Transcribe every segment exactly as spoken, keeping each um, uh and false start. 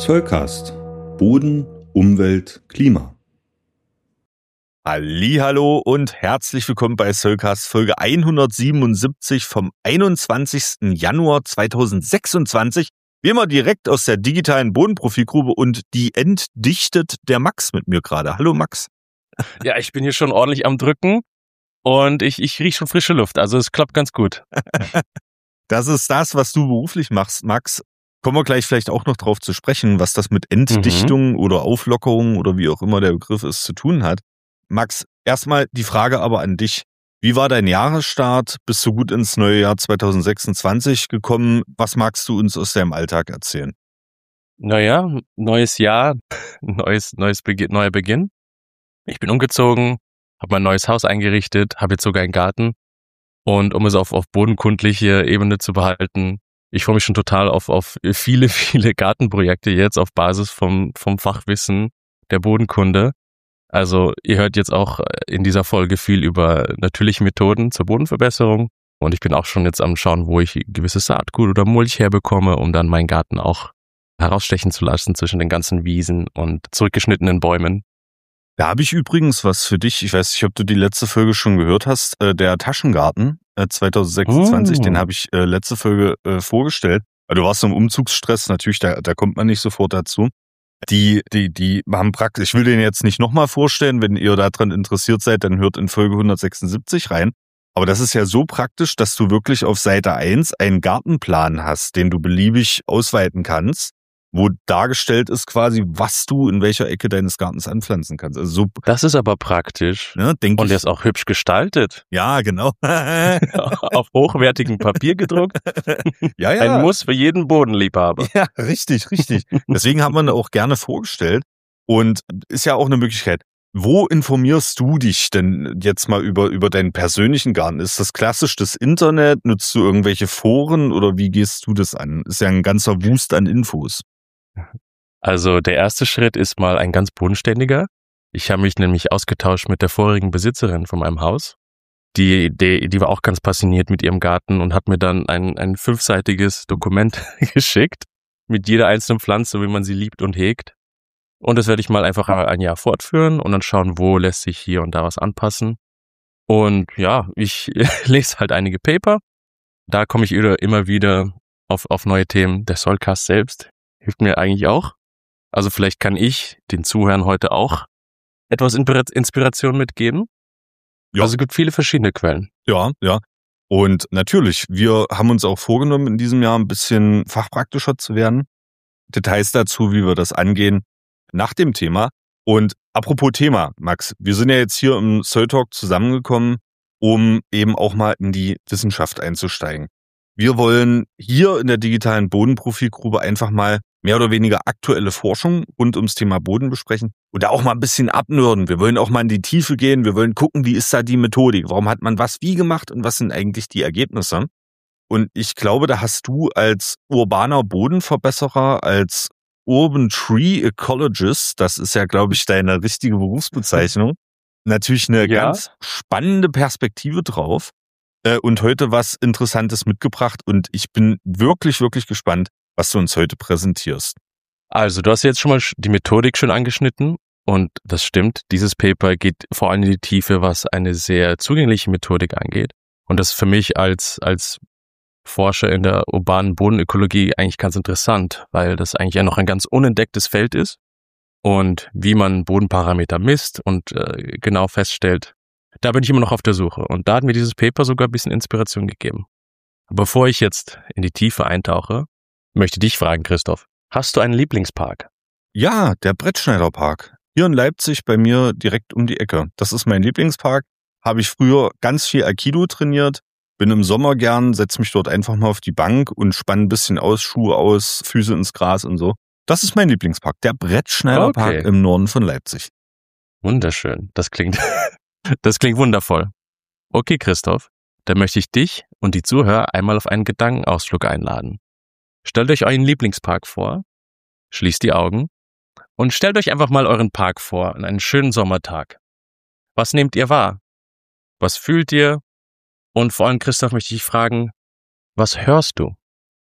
Zollcast. Boden, Umwelt, Klima. Hallihallo und herzlich willkommen bei Zollcast Folge hundertsiebenundsiebzig vom einundzwanzigsten Januar zweitausendsechsundzwanzig. Wie immer direkt aus der digitalen Bodenprofilgrube und die entdichtet der Max mit mir gerade. Hallo Max. Ja, ich bin hier schon ordentlich am Drücken und ich, ich rieche schon frische Luft, also es klappt ganz gut. Das ist das, was du beruflich machst, Max. Kommen wir gleich vielleicht auch noch drauf zu sprechen, was das mit Entdichtung mhm. oder Auflockerung oder wie auch immer der Begriff ist zu tun hat. Max, erstmal die Frage aber an dich. Wie war dein Jahresstart? Bist du gut ins neue Jahr zweitausendsechsundzwanzig gekommen? Was magst du uns aus deinem Alltag erzählen? Naja, neues Jahr, neues, neues Beginn, neuer Beginn. Ich bin umgezogen, habe mein neues Haus eingerichtet, habe jetzt sogar einen Garten. Und um es auf, auf bodenkundliche Ebene zu behalten, ich freue mich schon total auf, auf viele, viele Gartenprojekte jetzt auf Basis vom, vom Fachwissen der Bodenkunde. Also ihr hört jetzt auch in dieser Folge viel über natürliche Methoden zur Bodenverbesserung. Und ich bin auch schon jetzt am Schauen, wo ich gewisses Saatgut oder Mulch herbekomme, um dann meinen Garten auch herausstechen zu lassen zwischen den ganzen Wiesen und zurückgeschnittenen Bäumen. Da habe ich übrigens was für dich. Ich weiß nicht, ob du die letzte Folge schon gehört hast. Der Taschengarten zweitausendsechsundzwanzig, oh. den habe ich letzte Folge vorgestellt. Du warst im Umzugsstress, natürlich, da, da kommt man nicht sofort dazu. Die, die, die haben praktisch, ich will den jetzt nicht nochmal vorstellen, wenn ihr daran interessiert seid, dann hört in Folge hundertsechsundsiebzig rein. Aber das ist ja so praktisch, dass du wirklich auf Seite eins einen Gartenplan hast, den du beliebig ausweiten kannst, wo dargestellt ist quasi, was du in welcher Ecke deines Gartens anpflanzen kannst. Also so, das ist aber praktisch. Ne, denk und ich, der ist auch hübsch gestaltet. Ja, genau. Auf hochwertigem Papier gedruckt. Ja, ja. Ein Muss für jeden Bodenliebhaber. Ja, richtig, richtig. Deswegen hat man auch gerne vorgestellt und ist ja auch eine Möglichkeit. Wo informierst du dich denn jetzt mal über, über deinen persönlichen Garten? Ist das klassisch das Internet? Nutzt du irgendwelche Foren oder wie gehst du das an? Ist ja ein ganzer Wust an Infos. Also der erste Schritt ist mal ein ganz bodenständiger. Ich habe mich nämlich ausgetauscht mit der vorigen Besitzerin von meinem Haus. Die, die, die war auch ganz passioniert mit ihrem Garten und hat mir dann ein, ein fünfseitiges Dokument geschickt mit jeder einzelnen Pflanze, wie man sie liebt und hegt. Und das werde ich mal einfach ein Jahr fortführen und dann schauen, wo lässt sich hier und da was anpassen. Und ja, ich lese halt einige Paper. Da komme ich immer wieder auf, auf neue Themen. Der Zollcast selbst hilft mir eigentlich auch. Also vielleicht kann ich den Zuhörern heute auch etwas Inspiration mitgeben. Ja. Also es gibt viele verschiedene Quellen. Ja, ja. Und natürlich, wir haben uns auch vorgenommen, in diesem Jahr ein bisschen fachpraktischer zu werden. Details dazu, wie wir das angehen, nach dem Thema. Und apropos Thema, Max, wir sind ja jetzt hier im Zoll Talk zusammengekommen, um eben auch mal in die Wissenschaft einzusteigen. Wir wollen hier in der digitalen Bodenprofilgrube einfach mal mehr oder weniger aktuelle Forschung rund ums Thema Boden besprechen und da auch mal ein bisschen abnörden. Wir wollen auch mal in die Tiefe gehen. Wir wollen gucken, wie ist da die Methodik? Warum hat man was wie gemacht und was sind eigentlich die Ergebnisse? Und ich glaube, da hast du als urbaner Bodenverbesserer, als Urban Tree Ecologist, das ist ja, glaube ich, deine richtige Berufsbezeichnung, natürlich eine ja. ganz spannende Perspektive drauf äh, und heute was Interessantes mitgebracht und ich bin wirklich, wirklich gespannt, was du uns heute präsentierst. Also, du hast jetzt schon mal die Methodik schon angeschnitten und das stimmt, dieses Paper geht vor allem in die Tiefe, was eine sehr zugängliche Methodik angeht und das ist für mich als, als Forscher in der urbanen Bodenökologie eigentlich ganz interessant, weil das eigentlich ja noch ein ganz unentdecktes Feld ist und wie man Bodenparameter misst und äh, genau feststellt, da bin ich immer noch auf der Suche und da hat mir dieses Paper sogar ein bisschen Inspiration gegeben. Aber bevor ich jetzt in die Tiefe eintauche, möchte dich fragen, Christoph, hast du einen Lieblingspark? Ja, der Brettschneiderpark. Hier in Leipzig bei mir direkt um die Ecke. Das ist mein Lieblingspark. Habe ich früher ganz viel Aikido trainiert. Bin im Sommer gern, setze mich dort einfach mal auf die Bank und spanne ein bisschen aus, Schuhe aus, Füße ins Gras und so. Das ist mein Lieblingspark, der Brettschneiderpark okay. im Norden von Leipzig. Wunderschön, das klingt, das klingt wundervoll. Okay, Christoph, dann möchte ich dich und die Zuhörer einmal auf einen Gedankenausflug einladen. Stellt euch euren Lieblingspark vor, schließt die Augen und stellt euch einfach mal euren Park vor an einen schönen Sommertag. Was nehmt ihr wahr? Was fühlt ihr? Und vor allem, Christoph, möchte ich fragen, was hörst du?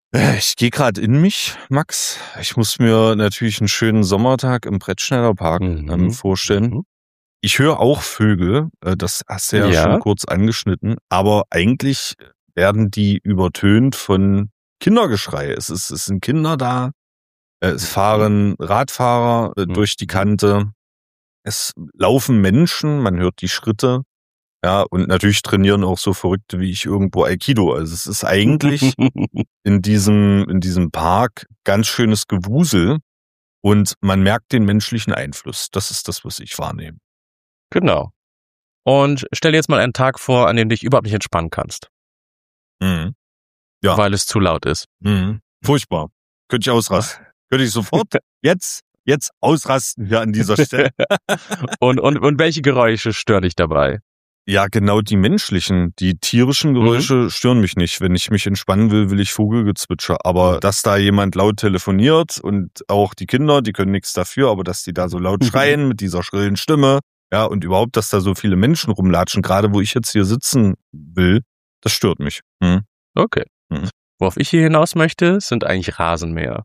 Ich gehe gerade in mich, Max. Ich muss mir natürlich einen schönen Sommertag im Brettschneider Park Mhm. ähm, vorstellen. Mhm. Ich höre auch Vögel, äh, das hast du ja, Ja. schon kurz angeschnitten, aber eigentlich werden die übertönt von Kindergeschrei. Es, ist, es sind Kinder da, äh, es fahren Radfahrer äh, Mhm. durch die Kante, es laufen Menschen, man hört die Schritte. Ja, und natürlich trainieren auch so Verrückte wie ich irgendwo Aikido. Also es ist eigentlich in diesem, in diesem Park ganz schönes Gewusel und man merkt den menschlichen Einfluss. Das ist das, was ich wahrnehme. Genau. Und stell dir jetzt mal einen Tag vor, an dem du dich überhaupt nicht entspannen kannst, Mhm. Ja. weil es zu laut ist. Mhm. Furchtbar. Könnte ich ausrasten. Könnte ich sofort jetzt, jetzt ausrasten hier an dieser Stelle. Und, und, und welche Geräusche stören dich dabei? Ja, genau die menschlichen. Die tierischen Geräusche stören mich nicht. Wenn ich mich entspannen will, will ich Vogelgezwitscher. Aber dass da jemand laut telefoniert und auch die Kinder, die können nichts dafür, aber dass die da so laut schreien mit dieser schrillen Stimme, ja, und überhaupt, dass da so viele Menschen rumlatschen, gerade wo ich jetzt hier sitzen will, das stört mich. Hm? Okay. Mhm. Worauf ich hier hinaus möchte, sind eigentlich Rasenmäher.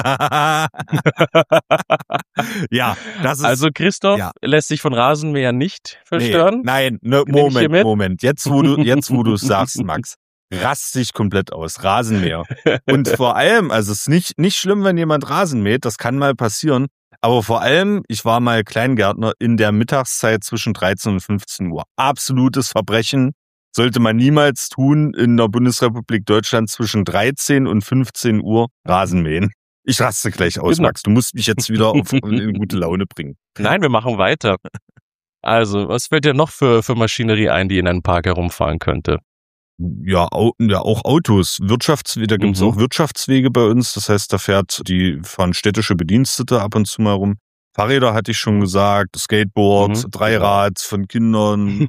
Ja, das ist... Also Christoph ja. lässt sich von Rasenmähern nicht Nee, verstören. nein, ne, Nehme ich Moment, hiermit. Moment. Jetzt, wo du, jetzt, wo du es sagst, Max, rast dich komplett aus. Rasenmäher. Und vor allem, also es ist nicht, nicht schlimm, wenn jemand Rasen mäht, das kann mal passieren. Aber vor allem, ich war mal Kleingärtner in der Mittagszeit zwischen dreizehn und fünfzehn Uhr. Absolutes Verbrechen. Sollte man niemals tun in der Bundesrepublik Deutschland zwischen dreizehn und fünfzehn Uhr Rasen mähen. Ich raste gleich aus, Genau. Max. Du musst mich jetzt wieder auf eine gute Laune bringen. Nein, wir machen weiter. Also, was fällt dir noch für, für Maschinerie ein, die in einem Park herumfahren könnte? Ja, au, ja, auch Autos. Wirtschaftswege, da gibt's Mhm. auch Wirtschaftswege bei uns. Das heißt, da fährt die fahren städtische Bedienstete ab und zu mal rum. Fahrräder hatte ich schon gesagt, Skateboard, Mhm, Dreirad von Kindern.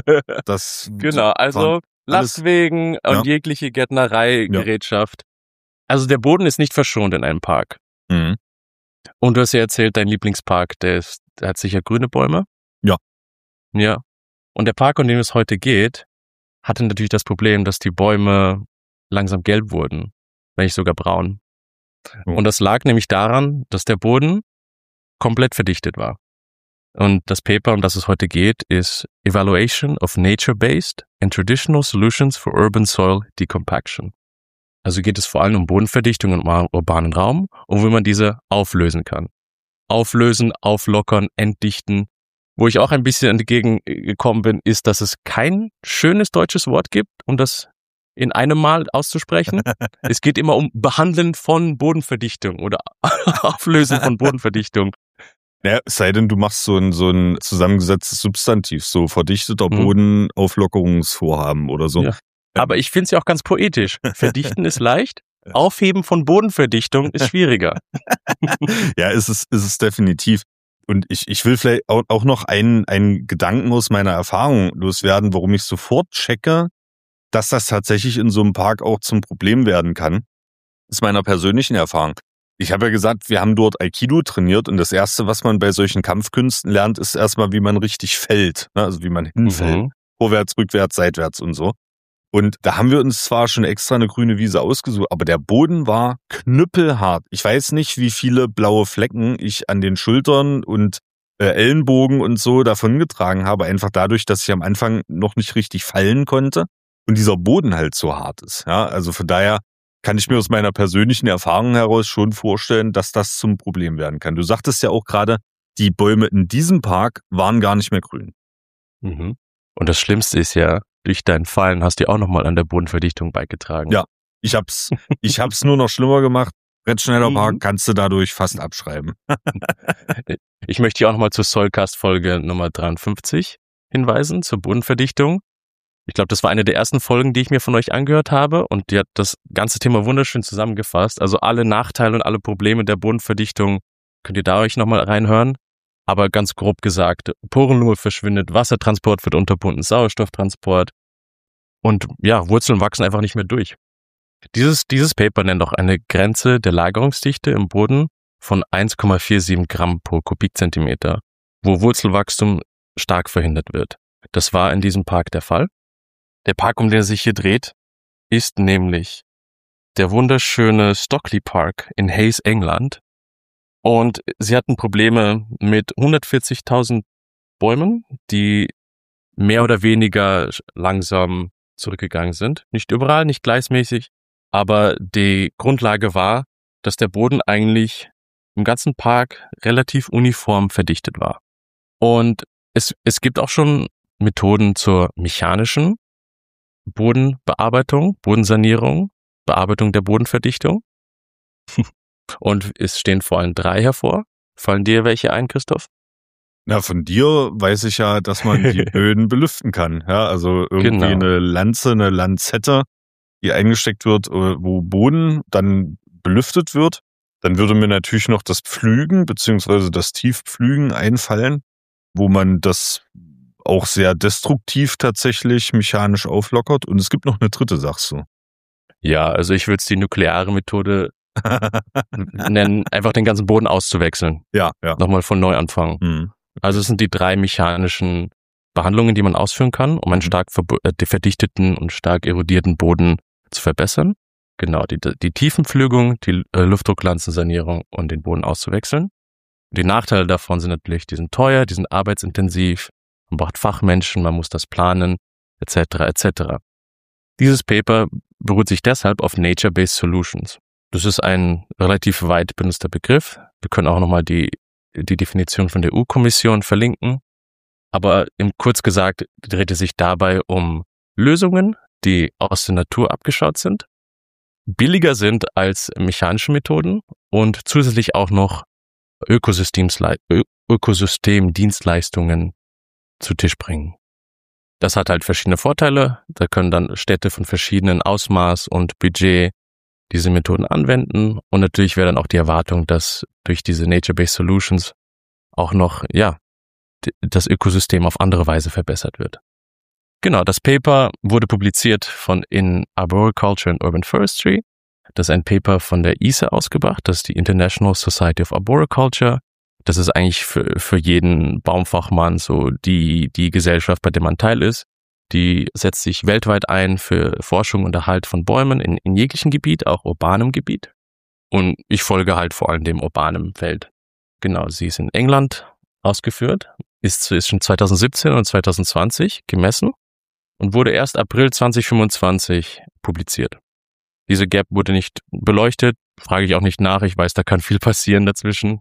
Das Genau, also alles- Lastwegen und Ja. jegliche Gärtnereigerätschaft. Also der Boden ist nicht verschont in einem Park. Mhm. Und du hast ja erzählt, dein Lieblingspark, der, ist, der hat sicher grüne Bäume. Ja. Ja. Und der Park, um den es heute geht, hatte natürlich das Problem, dass die Bäume langsam gelb wurden, wenn nicht sogar braun. Oh. Und das lag nämlich daran, dass der Boden komplett verdichtet war. Und das Paper, um das es heute geht, ist Evaluation of Nature-Based and Traditional Solutions for Urban Soil Decompaction. Also geht es vor allem um Bodenverdichtung im urbanen Raum und wie man diese auflösen kann. Auflösen, auflockern, entdichten. Wo ich auch ein bisschen entgegengekommen bin, ist, dass es kein schönes deutsches Wort gibt, um das in einem Mal auszusprechen. Es geht immer um Behandeln von Bodenverdichtung oder Auflösen von Bodenverdichtung. Ja, es sei denn, du machst so ein, so ein zusammengesetztes Substantiv, so verdichteter Mhm. Bodenauflockerungsvorhaben oder so. Ja. Aber ich finde es ja auch ganz poetisch. Verdichten ist leicht, Aufheben von Bodenverdichtung ist schwieriger. Ja, ist es, ist es definitiv. Und ich, ich will vielleicht auch, auch noch einen, einen Gedanken aus meiner Erfahrung loswerden, warum ich sofort checke, dass das tatsächlich in so einem Park auch zum Problem werden kann. Das ist meiner persönlichen Erfahrung. Ich habe ja gesagt, wir haben dort Aikido trainiert und das Erste, was man bei solchen Kampfkünsten lernt, ist erstmal, wie man richtig fällt. Ne? Also wie man hinfällt. Mhm. Vorwärts, rückwärts, seitwärts und so. Und da haben wir uns zwar schon extra eine grüne Wiese ausgesucht, aber der Boden war knüppelhart. Ich weiß nicht, wie viele blaue Flecken ich an den Schultern und äh, Ellenbogen und so davongetragen habe, einfach dadurch, dass ich am Anfang noch nicht richtig fallen konnte und dieser Boden halt so hart ist. Ja, also von daher kann ich mir aus meiner persönlichen Erfahrung heraus schon vorstellen, dass das zum Problem werden kann. Du sagtest ja auch gerade, die Bäume in diesem Park waren gar nicht mehr grün. Mhm. Und das Schlimmste ist ja, durch dein Fallen hast du auch nochmal an der Bodenverdichtung beigetragen. Ja. Ich hab's, ich hab's nur noch schlimmer gemacht. Brettschneider Park Mhm. kannst du dadurch fast abschreiben. Ich möchte hier auch nochmal zur Soilcast-Folge Nummer dreiundfünfzig hinweisen, zur Bodenverdichtung. Ich glaube, das war eine der ersten Folgen, die ich mir von euch angehört habe und die hat das ganze Thema wunderschön zusammengefasst. Also alle Nachteile und alle Probleme der Bodenverdichtung könnt ihr da euch nochmal reinhören. Aber ganz grob gesagt, Porenlunge verschwindet, Wassertransport wird unterbunden, Sauerstofftransport und ja, Wurzeln wachsen einfach nicht mehr durch. Dieses, dieses Paper nennt auch eine Grenze der Lagerungsdichte im Boden von eins Komma siebenundvierzig Gramm pro Kubikzentimeter, wo Wurzelwachstum stark verhindert wird. Das war in diesem Park der Fall. Der Park, um den es sich hier dreht, ist nämlich der wunderschöne Stockley Park in Hayes, England. Und sie hatten Probleme mit hundertvierzigtausend Bäumen, die mehr oder weniger langsam zurückgegangen sind. Nicht überall, nicht gleichmäßig, aber die Grundlage war, dass der Boden eigentlich im ganzen Park relativ uniform verdichtet war. Und es, es gibt auch schon Methoden zur mechanischen Bodenbearbeitung, Bodensanierung, Bearbeitung der Bodenverdichtung. Und es stehen vor allem drei hervor. Fallen dir welche ein, Christoph? Na, von dir weiß ich ja, dass man die Böden belüften kann. Ja, also irgendwie Genau. eine Lanze, eine Lanzette, die eingesteckt wird, wo Boden dann belüftet wird. Dann würde mir natürlich noch das Pflügen beziehungsweise das Tiefpflügen einfallen, wo man das auch sehr destruktiv tatsächlich mechanisch auflockert. Und es gibt noch eine dritte, sagst du. Ja, also ich würde es die nukleare Methode nennen, einfach den ganzen Boden auszuwechseln. Ja, ja. Nochmal von neu anfangen. Hm. Also es sind die drei mechanischen Behandlungen, die man ausführen kann, um einen stark verbo- äh, verdichteten und stark erodierten Boden zu verbessern. Genau, die, die Tiefenpflügung, die äh, Luftdrucklanzensanierung und den Boden auszuwechseln. Die Nachteile davon sind natürlich, die sind teuer, die sind arbeitsintensiv, man braucht Fachmenschen, man muss das planen, et cetera et cetera. Dieses Paper beruht sich deshalb auf Nature-Based Solutions. Das ist ein relativ weit benutzter Begriff. Wir können auch nochmal die, die Definition von der E U-Kommission verlinken. Aber im kurz gesagt dreht es sich dabei um Lösungen, die aus der Natur abgeschaut sind, billiger sind als mechanische Methoden und zusätzlich auch noch Ökosystemsle- Ö- Ökosystemdienstleistungen zu Tisch bringen. Das hat halt verschiedene Vorteile. Da können dann Städte von verschiedenen Ausmaß und Budget diese Methoden anwenden. Und natürlich wäre dann auch die Erwartung, dass durch diese Nature-Based Solutions auch noch, ja, das Ökosystem auf andere Weise verbessert wird. Genau, das Paper wurde publiziert von in Arboriculture and Urban Forestry. Das ist ein Paper von der I S A ausgebracht, das ist die International Society of Arboriculture. Das ist eigentlich für, für jeden Baumfachmann so die, die Gesellschaft, bei der man Teil ist. Die setzt sich weltweit ein für Forschung und Erhalt von Bäumen in, in jeglichem Gebiet, auch urbanem Gebiet. Und ich folge halt vor allem dem urbanen Feld. Genau, sie ist in England ausgeführt, ist zwischen zweitausendsiebzehn und zweitausendzwanzig gemessen und wurde erst April zweitausendfünfundzwanzig publiziert. Diese Gap wurde nicht beleuchtet, frage ich auch nicht nach, ich weiß, da kann viel passieren dazwischen.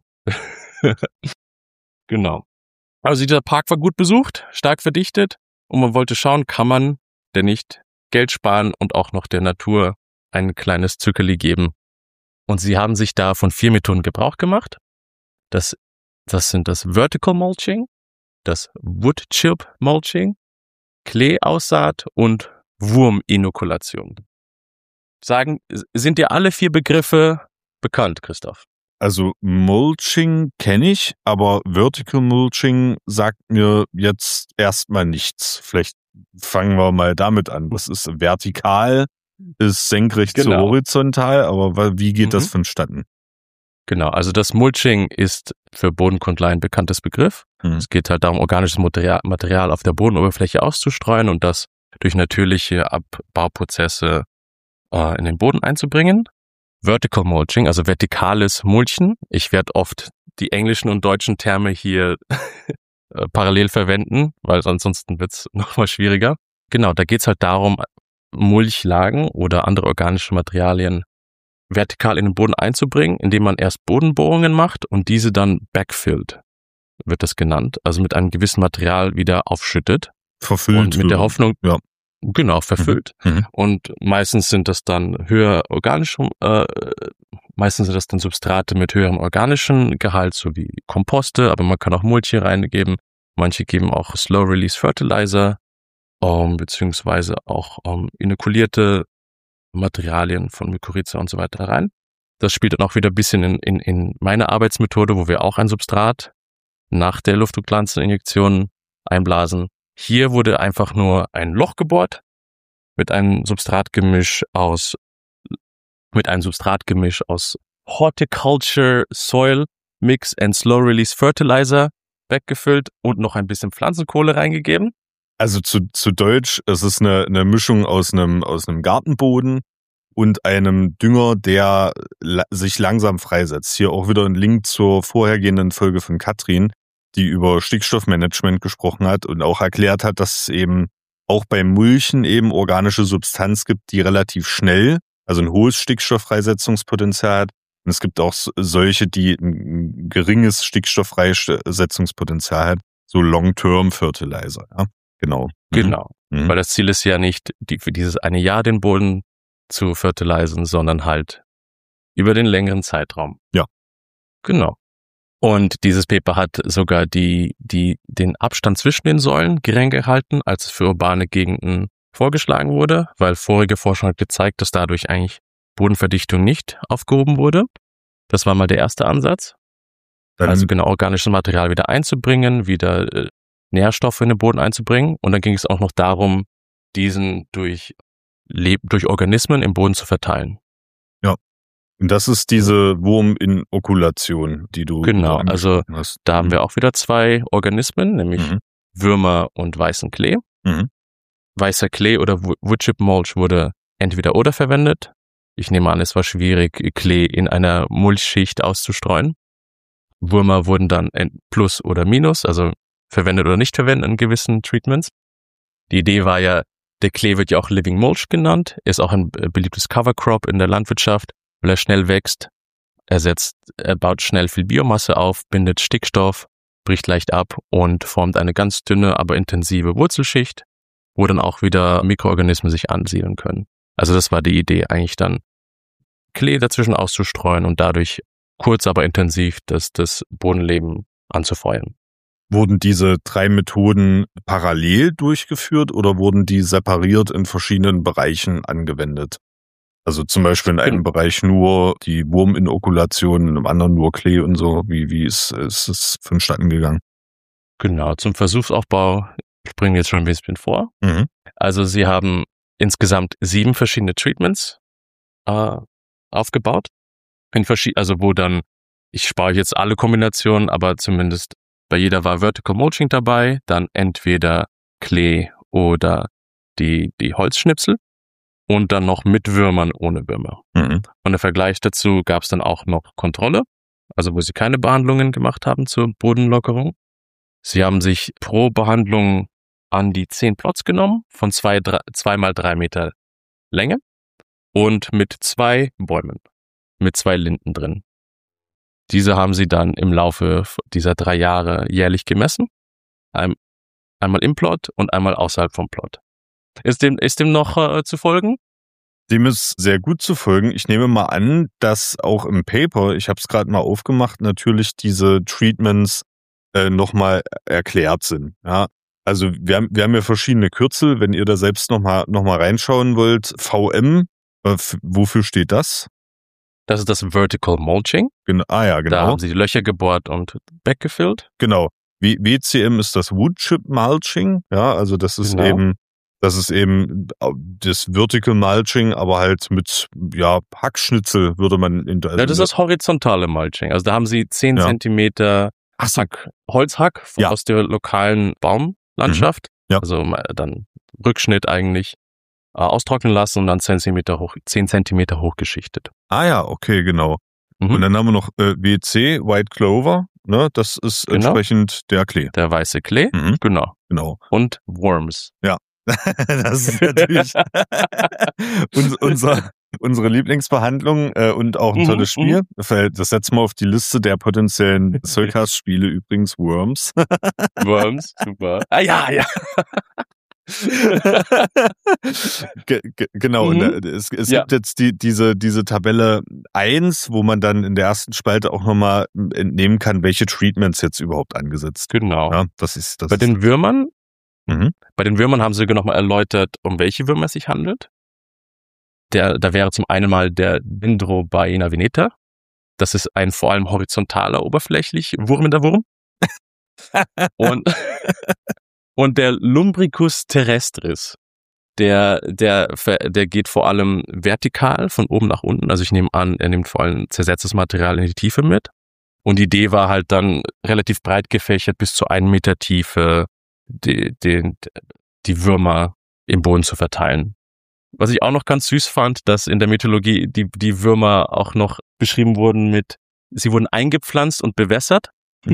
Genau. Also dieser Park war gut besucht, stark verdichtet und man wollte schauen, kann man denn nicht Geld sparen und auch noch der Natur ein kleines Zückerli geben. Und sie haben sich da von vier Methoden Gebrauch gemacht. Das, das sind das Vertical Mulching, das Wood Chip Mulching, Kleeaussaat und Wurminokulation. Sagen, sind dir alle vier Begriffe bekannt, Christoph? Also Mulching kenne ich, aber Vertical Mulching sagt mir jetzt erstmal nichts. Vielleicht fangen wir mal damit an. Was ist vertikal, ist senkrecht Genau. zu horizontal, aber wie geht Mhm. das vonstatten? Genau, also das Mulching ist für Bodenkundler ein bekanntes Begriff. Mhm. Es geht halt darum, organisches Material, Material auf der Bodenoberfläche auszustreuen und das durch natürliche Abbauprozesse äh, in den Boden einzubringen. Vertical Mulching, also vertikales Mulchen. Ich werde oft die englischen und deutschen Terme hier äh, parallel verwenden, weil ansonsten wird's noch mal schwieriger. Genau, da geht's halt darum, Mulchlagen oder andere organische Materialien vertikal in den Boden einzubringen, indem man erst Bodenbohrungen macht und diese dann backfillt, wird das genannt. Also mit einem gewissen Material wieder aufschüttet. Verfüllt. Und mit der Hoffnung, Ja. genau, verfüllt. Mhm. Und meistens sind das dann höher organischem, äh, meistens sind das dann Substrate mit höherem organischen Gehalt, so wie Komposte, aber man kann auch Mulch hier reingeben. Manche geben auch Slow-Release Fertilizer, ähm, beziehungsweise auch ähm, inokulierte Materialien von Mykorrhiza und so weiter rein. Das spielt dann auch wieder ein bisschen in, in, in meine Arbeitsmethode, wo wir auch ein Substrat nach der Luftdrucklanzeninjektion einblasen. Hier wurde einfach nur ein Loch gebohrt mit einem Substratgemisch aus mit einem Substratgemisch aus Horticulture Soil Mix and Slow Release Fertilizer weggefüllt und noch ein bisschen Pflanzenkohle reingegeben. Also zu, zu Deutsch, es ist eine, eine Mischung aus einem, aus einem Gartenboden und einem Dünger, der la- sich langsam freisetzt. Hier auch wieder ein Link zur vorhergehenden Folge von Katrin, die über Stickstoffmanagement gesprochen hat und auch erklärt hat, dass es eben auch beim Mulchen eben organische Substanz gibt, die relativ schnell, also ein hohes Stickstofffreisetzungspotenzial hat. Und es gibt auch solche, die ein geringes Stickstofffreisetzungspotenzial hat, so Long-Term-Fertilizer. Ja? Genau. Genau. Mhm. Weil das Ziel ist ja nicht, die, für dieses eine Jahr den Boden zu fertilisieren, sondern halt über den längeren Zeitraum. Ja. Genau. Und dieses Paper hat sogar die, die, den Abstand zwischen den Säulen gering gehalten, als es für urbane Gegenden vorgeschlagen wurde, weil vorige Forschung hat gezeigt, dass dadurch eigentlich Bodenverdichtung nicht aufgehoben wurde. Das war mal der erste Ansatz. Dann, Also genau organisches Material wieder einzubringen, wieder äh, Nährstoffe in den Boden einzubringen. Und dann ging es auch noch darum, diesen durch, Leb- durch Organismen im Boden zu verteilen. und das ist diese Wurminokulation, die du Genau, die du also angesprochen hast. Da haben Mhm. wir auch wieder zwei Organismen, nämlich Mhm. Würmer und weißen Klee. Mhm. Weißer Klee oder Wo- Woodchip Mulch wurde entweder oder verwendet. Ich nehme an, es war schwierig, Klee in einer Mulchschicht auszustreuen. Würmer wurden dann in Plus oder Minus, also verwendet oder nicht verwendet in gewissen Treatments. Die Idee war ja, der Klee wird ja auch Living Mulch genannt, ist auch ein äh, beliebtes Cover Crop in der Landwirtschaft, weil er schnell wächst, er setzt, er baut schnell viel Biomasse auf, bindet Stickstoff, bricht leicht ab und formt eine ganz dünne, aber intensive Wurzelschicht, wo dann auch wieder Mikroorganismen sich ansiedeln können. Also das war die Idee, eigentlich dann Klee dazwischen auszustreuen und dadurch kurz, aber intensiv das, das Bodenleben anzufeuern. Wurden diese drei Methoden parallel durchgeführt oder wurden die separiert in verschiedenen Bereichen angewendet? Also zum Beispiel in einem Bereich nur die Wurminokulation, in einem anderen nur Klee und so. Wie, wie ist, ist es vonstatten gegangen? Genau, zum Versuchsaufbau springen wir jetzt schon ein bisschen vor. Mhm. Also sie haben insgesamt sieben verschiedene Treatments äh, aufgebaut. In verschied- also wo dann, ich spare jetzt alle Kombinationen, aber zumindest bei jeder war Vertical Mulching dabei, dann entweder Klee oder die, die Holzschnipsel und dann noch mit Würmern, ohne Würmer. Mhm. Und im Vergleich dazu gab es dann auch noch Kontrolle, also wo sie keine Behandlungen gemacht haben zur Bodenlockerung. Sie haben sich pro Behandlung an die zehn Plots genommen, von zwei, drei, zwei mal drei Meter Länge und mit zwei Bäumen, mit zwei Linden drin. Diese haben sie dann im Laufe dieser drei Jahre jährlich gemessen. Ein, einmal im Plot und einmal außerhalb vom Plot. Ist dem, ist dem noch äh, zu folgen? Dem ist sehr gut zu folgen. Ich nehme mal an, dass auch im Paper, ich habe es gerade mal aufgemacht, natürlich diese Treatments äh, nochmal erklärt sind. Ja, also wir haben, wir haben ja verschiedene Kürzel. Wenn ihr da selbst nochmal noch mal reinschauen wollt, V M, äh, f- wofür steht das? Das ist das Vertical Mulching. Gen ah ja, Da genau. haben sie die Löcher gebohrt und weggefüllt. Genau. W- WCM ist das Woodchip Mulching. Ja, also das ist Genau. eben, das ist eben das Vertical Mulching, aber halt mit, ja, Hackschnitzel würde man in der, Ja, das ist das horizontale Mulching. Also da haben sie zehn Ja. Zentimeter Ach so. Hack, Holzhack Ja. aus der lokalen Baumlandschaft. Mhm. Ja. Also mal dann Rückschnitt eigentlich äh, austrocknen lassen und dann Zentimeter hoch, zehn Zentimeter hochgeschichtet. Ah ja, okay, genau. Mhm. Und dann haben wir noch äh, W C, White Clover, ne? Das ist Genau. entsprechend der Klee. Der weiße Klee, Mhm. genau. Genau. Und Worms. Das ist natürlich uns, unser, unsere Lieblingsbehandlung äh, und auch ein Mhm, tolles Spiel. Das setzen wir auf die Liste der potenziellen Soulcast-Spiele, übrigens Worms. Worms, super. Ah ja, ja. Ge ge genau, Mhm. und äh, es, es Ja. gibt jetzt die, diese, diese Tabelle eins, wo man dann in der ersten Spalte auch nochmal entnehmen kann, welche Treatments jetzt überhaupt angesetzt. Genau. Ja, das ist das. Bei den Würmern, Mhm. bei den Würmern haben sie nochmal erläutert, um welche Würmer es sich handelt. Der, da wäre zum einen mal der Dendrobaena veneta. Das ist ein vor allem horizontaler, oberflächlich wurmender Wurm. und, und der Lumbricus terrestris. Der, der, ver- der geht vor allem vertikal von oben nach unten. Also ich nehme an, er nimmt vor allem zersetztes Material in die Tiefe mit. Und die Idee war halt dann relativ breit gefächert bis zu einen Meter Tiefe die, die, die Würmer im Boden zu verteilen. Was ich auch noch ganz süß fand, dass in der Mythologie die, die Würmer auch noch beschrieben wurden mit, sie wurden eingepflanzt und bewässert.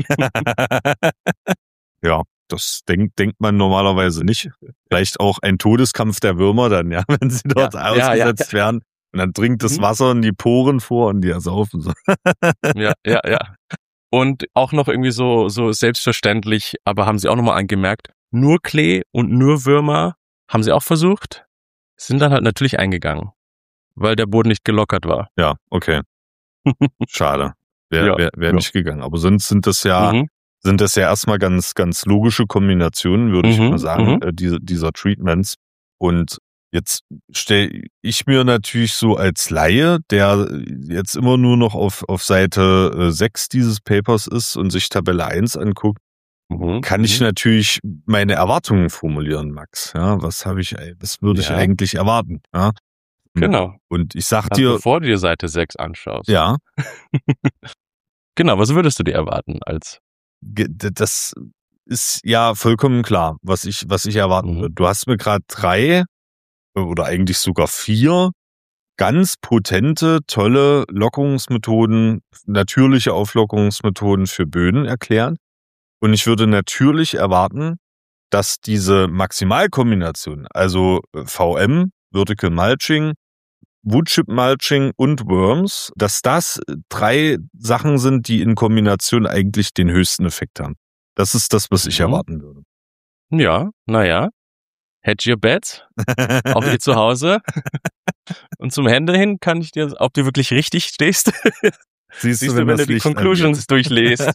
Ja, das denkt, denkt man normalerweise nicht. Vielleicht auch ein Todeskampf der Würmer dann, ja, wenn sie dort Ja, ausgesetzt ja, ja. werden. Und dann dringt das Mhm. Wasser in die Poren vor und die ersaufen so. Ja, ja, ja. Und auch noch irgendwie so, so selbstverständlich, aber haben sie auch nochmal angemerkt, nur Klee und nur Würmer haben sie auch versucht, sind dann halt natürlich eingegangen, weil der Boden nicht gelockert war. Ja, okay. Schade. Wäre Ja, wär, wär ja. nicht gegangen. Aber sonst sind das ja, Mhm. sind das ja erstmal ganz, ganz logische Kombinationen, würde ich Mhm, mal sagen, mhm. äh, diese, dieser Treatments. Und jetzt stelle ich mir natürlich so als Laie, der jetzt immer nur noch auf, auf Seite äh, sechs dieses Papers ist und sich Tabelle eins anguckt, Mhm. kann ich mhm. natürlich meine Erwartungen formulieren, Max. Ja, was habe ich, was würde ich Ja. eigentlich erwarten? Ja. Genau. Und ich sag Also dir, bevor du dir Seite sechs anschaust. ja, Genau, was würdest du dir erwarten als? ge- d- das ist ja vollkommen klar, was ich, was ich erwarten Mhm. würde. Du hast mir gerade drei äh, oder eigentlich sogar vier ganz potente, tolle Lockerungsmethoden, natürliche Auflockerungsmethoden für Böden erklärt. Und ich würde natürlich erwarten, dass diese Maximalkombination, also äh, V M, Vertical Mulching, Woodchip Mulching und Worms, dass das drei Sachen sind, die in Kombination eigentlich den höchsten Effekt haben. Das ist das, was ich Mhm. erwarten würde. Ja, naja. Hedge your bets. Auch hier zu Hause. Und zum Ende hin kann ich dir, ob du wirklich richtig stehst, Siehst, siehst du, wenn das du die Licht Conclusions durchliest.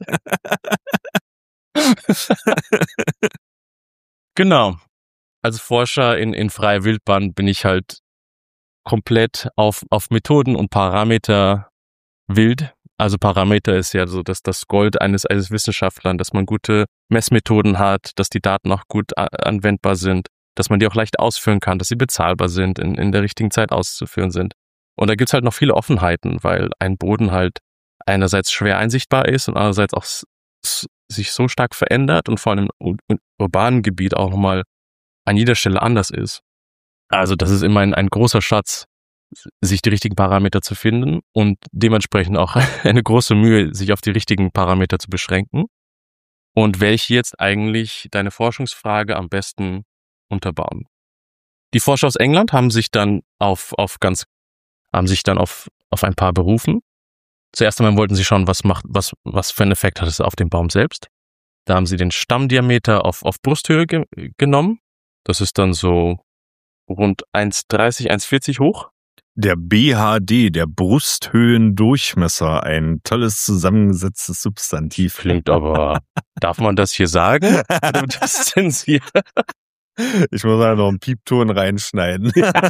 Genau. Als Forscher in, in freier Wildbahn bin ich halt komplett auf, auf Methoden und Parameter wild. Also Parameter ist ja so, dass das Gold eines, eines Wissenschaftlers, dass man gute Messmethoden hat, dass die Daten auch gut a- anwendbar sind, dass man die auch leicht ausführen kann, dass sie bezahlbar sind, in, in der richtigen Zeit auszuführen sind. Und da gibt's halt noch viele Offenheiten, weil ein Boden halt einerseits schwer einsichtbar ist und andererseits auch s- s- sich so stark verändert und vor allem im ur- urbanen Gebiet auch nochmal an jeder Stelle anders ist. Also das ist immer ein, ein großer Schatz, sich die richtigen Parameter zu finden und dementsprechend auch eine große Mühe, sich auf die richtigen Parameter zu beschränken und welche jetzt eigentlich deine Forschungsfrage am besten unterbauen. Die Forscher aus England haben sich dann auf, auf ganz, haben sich dann auf, auf ein paar berufen. Zuerst einmal wollten sie schauen, was macht, was, was für einen Effekt hat es auf den Baum selbst. Da haben sie den Stammdiameter auf, auf Brusthöhe ge- genommen. Das ist dann so rund eins dreißig, eins vierzig hoch. Der B H D, der Brusthöhendurchmesser, ein tolles zusammengesetztes Substantiv. Klingt aber, darf man das hier sagen? Oder wird das zensiert? Ich muss da noch einen Piepton reinschneiden.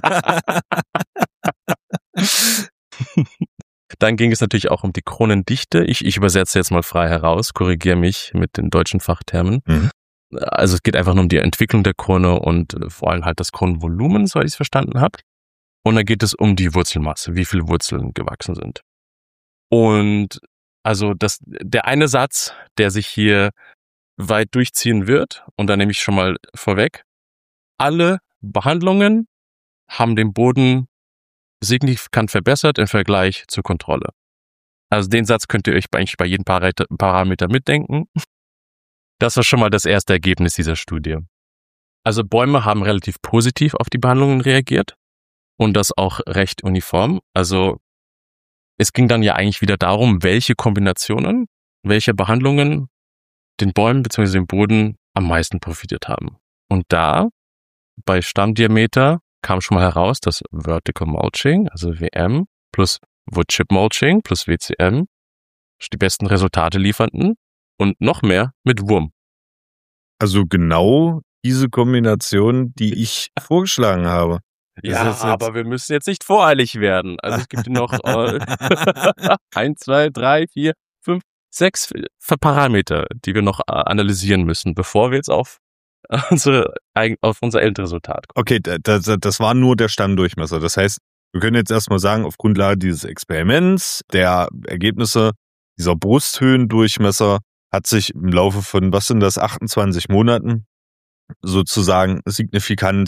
Dann ging es natürlich auch um die Kronendichte. Ich, ich übersetze jetzt mal frei heraus, korrigiere mich mit den deutschen Fachtermen. Mhm. Also es geht einfach nur um die Entwicklung der Krone und vor allem halt das Kronenvolumen, so ich es verstanden habe. Und dann geht es um die Wurzelmasse, wie viele Wurzeln gewachsen sind. Und also das, der eine Satz, der sich hier weit durchziehen wird, und da nehme ich schon mal vorweg, alle Behandlungen haben den Boden signifikant verbessert im Vergleich zur Kontrolle. Also den Satz könnt ihr euch eigentlich bei jedem Parameter mitdenken. Das war schon mal das erste Ergebnis dieser Studie. Also Bäume haben relativ positiv auf die Behandlungen reagiert und das auch recht uniform. Also es ging dann ja eigentlich wieder darum, welche Kombinationen, welche Behandlungen den Bäumen bzw. dem Boden am meisten profitiert haben. Und da bei Stammdiameter kam schon mal heraus, dass Vertical Mulching, also W M, plus Woodchip Mulching plus W C M die besten Resultate lieferten und noch mehr mit Wurm. Also genau diese Kombination, die ich vorgeschlagen habe. Ja, jetzt aber wir müssen jetzt nicht voreilig werden. Also es gibt noch äh, eins, zwei, drei, vier, fünf, sechs Parameter, die wir noch analysieren müssen, bevor wir jetzt auf unsere, auf unser Endresultat kommen. Okay, das, das war nur der Stammdurchmesser. Das heißt, wir können jetzt erstmal sagen, auf Grundlage dieses Experiments, der Ergebnisse, dieser Brusthöhendurchmesser hat sich im Laufe von, was sind das, achtundzwanzig Monaten sozusagen signifikant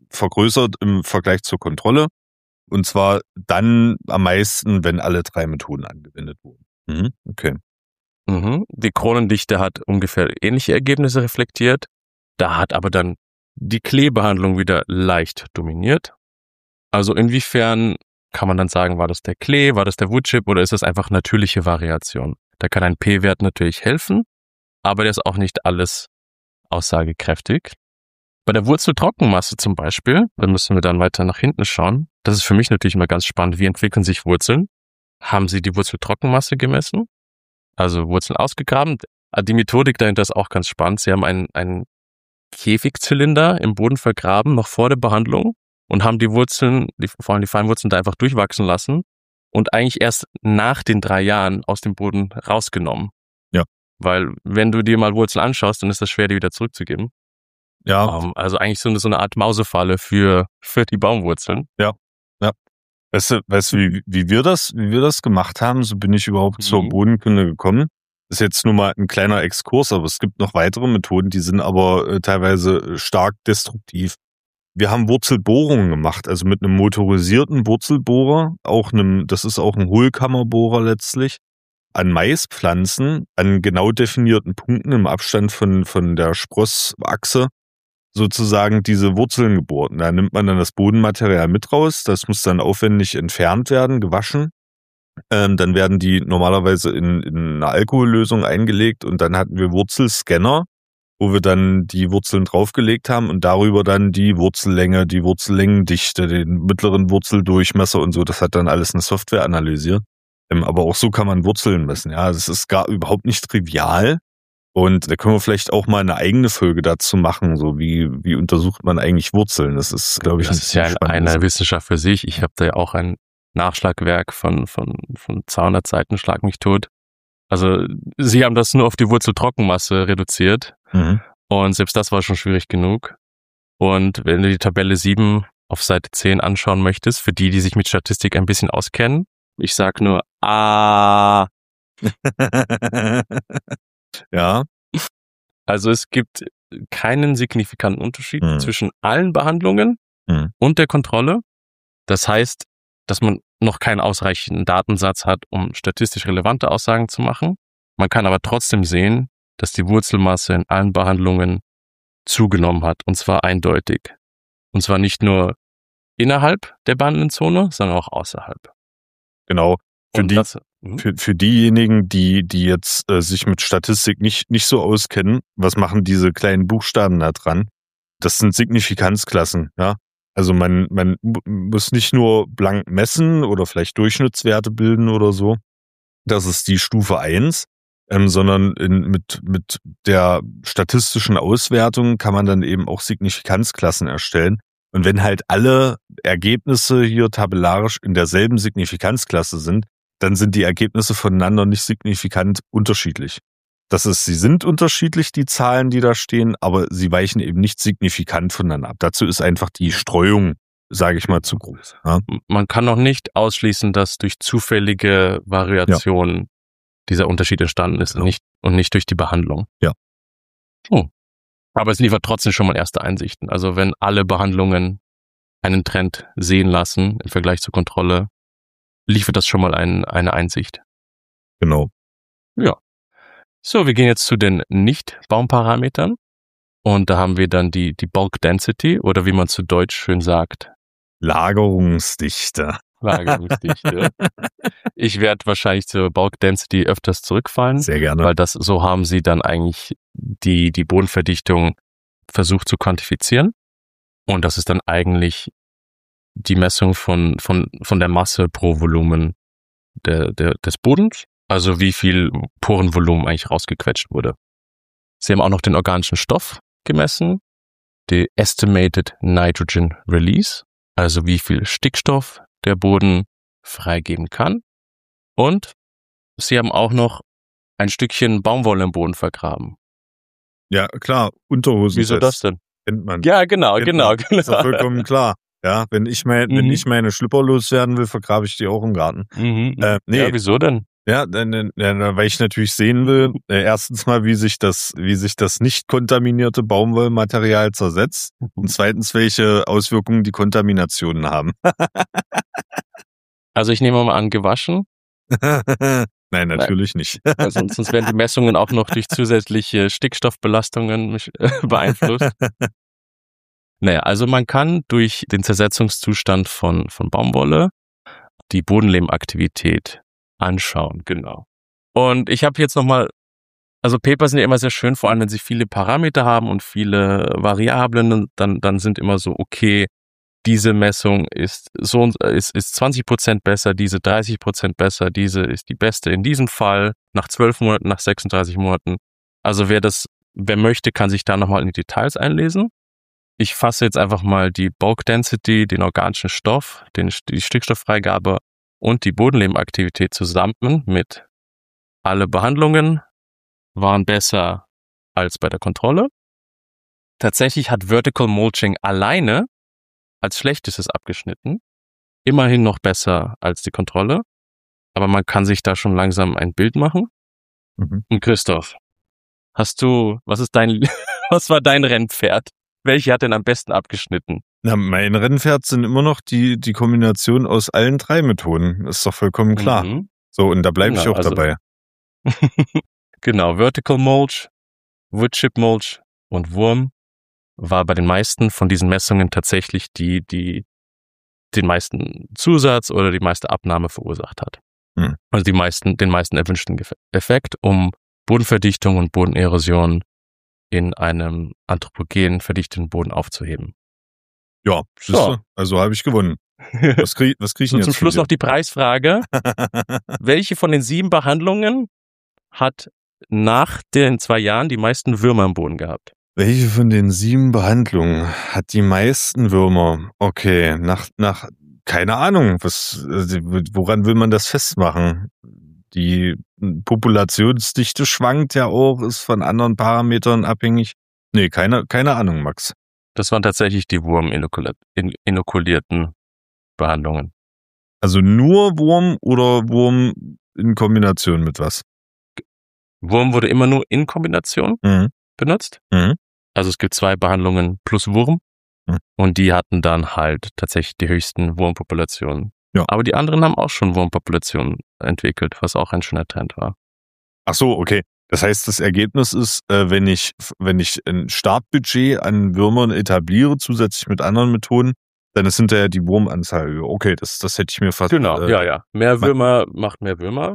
vergrößert im Vergleich zur Kontrolle. Und zwar dann am meisten, wenn alle drei Methoden angewendet wurden. Mhm. Okay. Mhm. Die Kronendichte hat ungefähr ähnliche Ergebnisse reflektiert. Da hat aber dann die Kleebehandlung wieder leicht dominiert. Also inwiefern kann man dann sagen, war das der Klee, war das der Woodchip oder ist das einfach natürliche Variation? Da kann ein P-Wert natürlich helfen, aber der ist auch nicht alles aussagekräftig. Bei der Wurzeltrockenmasse zum Beispiel, da müssen wir dann weiter nach hinten schauen. Das ist für mich natürlich immer ganz spannend. Wie entwickeln sich Wurzeln? Haben Sie die Wurzeltrockenmasse gemessen? Also Wurzeln ausgegraben. Die Methodik dahinter ist auch ganz spannend. Sie haben einen, einen Käfigzylinder im Boden vergraben, noch vor der Behandlung, und haben die Wurzeln, die, vor allem die Feinwurzeln, da einfach durchwachsen lassen und eigentlich erst nach den drei Jahren aus dem Boden rausgenommen. Ja. Weil wenn du dir mal Wurzeln anschaust, dann ist das schwer, die wieder zurückzugeben. Ja. Um, also eigentlich so eine, so eine Art Mausefalle für, für die Baumwurzeln. Ja. Ja. Weißt du, weißt du, wie, wie wir das, wie wir das gemacht haben, so bin ich überhaupt mhm. zur Bodenkunde gekommen. Ist jetzt nur mal ein kleiner Exkurs, aber es gibt noch weitere Methoden, die sind aber äh, teilweise stark destruktiv. Wir haben Wurzelbohrungen gemacht, also mit einem motorisierten Wurzelbohrer, auch einem, das ist auch ein Hohlkammerbohrer letztlich, an Maispflanzen, an genau definierten Punkten im Abstand von, von der Sprossachse sozusagen diese Wurzeln gebohrt. Da nimmt man dann das Bodenmaterial mit raus, das muss dann aufwendig entfernt werden, gewaschen. Ähm, dann werden die normalerweise in, in eine Alkohollösung eingelegt und dann hatten wir Wurzelscanner, wo wir dann die Wurzeln draufgelegt haben und darüber dann die Wurzellänge, die Wurzellängendichte, den mittleren Wurzeldurchmesser und so. Das hat dann alles eine Software analysiert. Ähm, aber auch so kann man Wurzeln messen. Ja, das ist gar überhaupt nicht trivial. Und da können wir vielleicht auch mal eine eigene Folge dazu machen, so wie wie untersucht man eigentlich Wurzeln. Das ist, glaube ich, das ist ja eine Wissenschaft für sich. Ich habe da ja auch ein Nachschlagwerk von von von zweihundert Seiten, schlag mich tot. Also sie haben das nur auf die Wurzeltrockenmasse reduziert. Mhm. Und selbst das war schon schwierig genug. Und wenn du die Tabelle sieben auf Seite zehn anschauen möchtest, für die, die sich mit Statistik ein bisschen auskennen, ich sag nur, ah. Ja. Also es gibt keinen signifikanten Unterschied mhm. zwischen allen Behandlungen mhm. und der Kontrolle. Das heißt, dass man noch keinen ausreichenden Datensatz hat, um statistisch relevante Aussagen zu machen. Man kann aber trotzdem sehen, dass die Wurzelmasse in allen Behandlungen zugenommen hat, und zwar eindeutig. Und zwar nicht nur innerhalb der behandelnden Zone, sondern auch außerhalb. Genau. Für, die, das, für, für diejenigen, die, die jetzt äh, sich mit Statistik nicht, nicht so auskennen, was machen diese kleinen Buchstaben da dran? Das sind Signifikanzklassen, ja. Also man, man muss nicht nur blank messen oder vielleicht Durchschnittswerte bilden oder so. Das ist die Stufe eins, ähm, sondern in, mit, mit der statistischen Auswertung kann man dann eben auch Signifikanzklassen erstellen. Und wenn halt alle Ergebnisse hier tabellarisch in derselben Signifikanzklasse sind, dann sind die Ergebnisse voneinander nicht signifikant unterschiedlich. Das ist, sie sind unterschiedlich, die Zahlen, die da stehen, aber sie weichen eben nicht signifikant voneinander ab. Dazu ist einfach die Streuung, sage ich mal, zu groß. Ja? Man kann noch nicht ausschließen, dass durch zufällige Variationen ja. dieser Unterschied entstanden ist, genau. nicht, und nicht durch die Behandlung. Ja. Oh. Aber es liefert trotzdem schon mal erste Einsichten. Also wenn alle Behandlungen einen Trend sehen lassen im Vergleich zur Kontrolle, liefert das schon mal ein, eine Einsicht. Genau. Ja. So, wir gehen jetzt zu den Nicht-Baumparametern. Und da haben wir dann die, die Bulk Density oder wie man zu Deutsch schön sagt. Lagerungsdichte. Lagerungsdichte. Ich werde wahrscheinlich zur Bulk Density öfters zurückfallen. Sehr gerne. Weil das, so haben sie dann eigentlich die, die Bodenverdichtung versucht zu quantifizieren. Und das ist dann eigentlich die Messung von, von, von der Masse pro Volumen der, der, des Bodens. Also wie viel Porenvolumen eigentlich rausgequetscht wurde. Sie haben auch noch den organischen Stoff gemessen, die Estimated Nitrogen Release, also wie viel Stickstoff der Boden freigeben kann. Und sie haben auch noch ein Stückchen Baumwolle im Boden vergraben. Ja, klar, Unterhosen. Wieso das denn? Kennt man. Ja, genau, Kennt genau, man. genau. Ist ja vollkommen klar. Ja, wenn ich mein, mhm. wenn ich meine Schlüpper loswerden will, vergrabe ich die auch im Garten. Mhm. Äh, nee. Ja, wieso denn? Ja, dann, dann, weil ich natürlich sehen will, äh, erstens mal, wie sich das, wie sich das nicht kontaminierte Baumwollmaterial zersetzt und zweitens, welche Auswirkungen die Kontaminationen haben. Also ich nehme mal an, gewaschen. Nein, natürlich Nein. nicht. Also sonst werden die Messungen auch noch durch zusätzliche Stickstoffbelastungen beeinflusst. Naja, also man kann durch den Zersetzungszustand von, von Baumwolle die Bodenlehmaktivität anschauen, genau. Und ich habe jetzt nochmal, also Paper sind ja immer sehr schön, vor allem wenn sie viele Parameter haben und viele Variablen, dann, dann sind immer so, okay, diese Messung ist so ist, ist zwanzig Prozent besser, diese dreißig Prozent besser, diese ist die beste in diesem Fall, nach zwölf Monaten, nach sechsunddreißig Monaten. Also wer das, wer möchte, kann sich da nochmal in die Details einlesen. Ich fasse jetzt einfach mal die Bulk Density, den organischen Stoff, den, die Stickstofffreigabe und die Bodenlehmaktivität zusammen mit alle Behandlungen waren besser als bei der Kontrolle. Tatsächlich hat Vertical Mulching alleine als schlechtestes abgeschnitten. Immerhin noch besser als die Kontrolle. Aber man kann sich da schon langsam ein Bild machen. Mhm. Und Christoph, hast du, was ist dein, was war dein Rennpferd? Welche hat denn am besten abgeschnitten? Na, mein Rennpferd sind immer noch die, die Kombination aus allen drei Methoden. Ist doch vollkommen klar. Mhm. So, und da bleibe genau, ich auch also, dabei. Genau, Vertical Mulch, Woodchip Mulch und Wurm war bei den meisten von diesen Messungen tatsächlich die, die den meisten Zusatz oder die meiste Abnahme verursacht hat. Hm. Also die meisten, den meisten erwünschten Effekt, um Bodenverdichtung und Bodenerosion in einem anthropogen verdichteten Boden aufzuheben. Ja, so. Also habe ich gewonnen. Was kriege was krieg ich denn jetzt? Zum Schluss noch die Preisfrage. Welche von den sieben Behandlungen hat nach den zwei Jahren die meisten Würmer im Boden gehabt? Welche von den sieben Behandlungen hat die meisten Würmer? Okay, nach, nach, keine Ahnung, was, woran will man das festmachen? Die Populationsdichte schwankt ja auch, ist von anderen Parametern abhängig. Nee, keine, keine Ahnung, Max. Das waren tatsächlich die Wurm-inokulierten Behandlungen. Also nur Wurm oder Wurm in Kombination mit was? Wurm wurde immer nur in Kombination mhm. benutzt. Mhm. Also es gibt zwei Behandlungen plus Wurm mhm. und die hatten dann halt tatsächlich die höchsten Wurmpopulationen. Ja. Aber die anderen haben auch schon Wurmpopulationen entwickelt, was auch ein schöner Trend war. Ach so, okay. Das heißt, das Ergebnis ist, wenn ich, wenn ich ein Startbudget an Würmern etabliere, zusätzlich mit anderen Methoden, dann ist hinterher die Wurmanzahl höher. Okay, das, das hätte ich mir fast... Genau, äh, ja, ja. Mehr Würmer mein, macht mehr Würmer.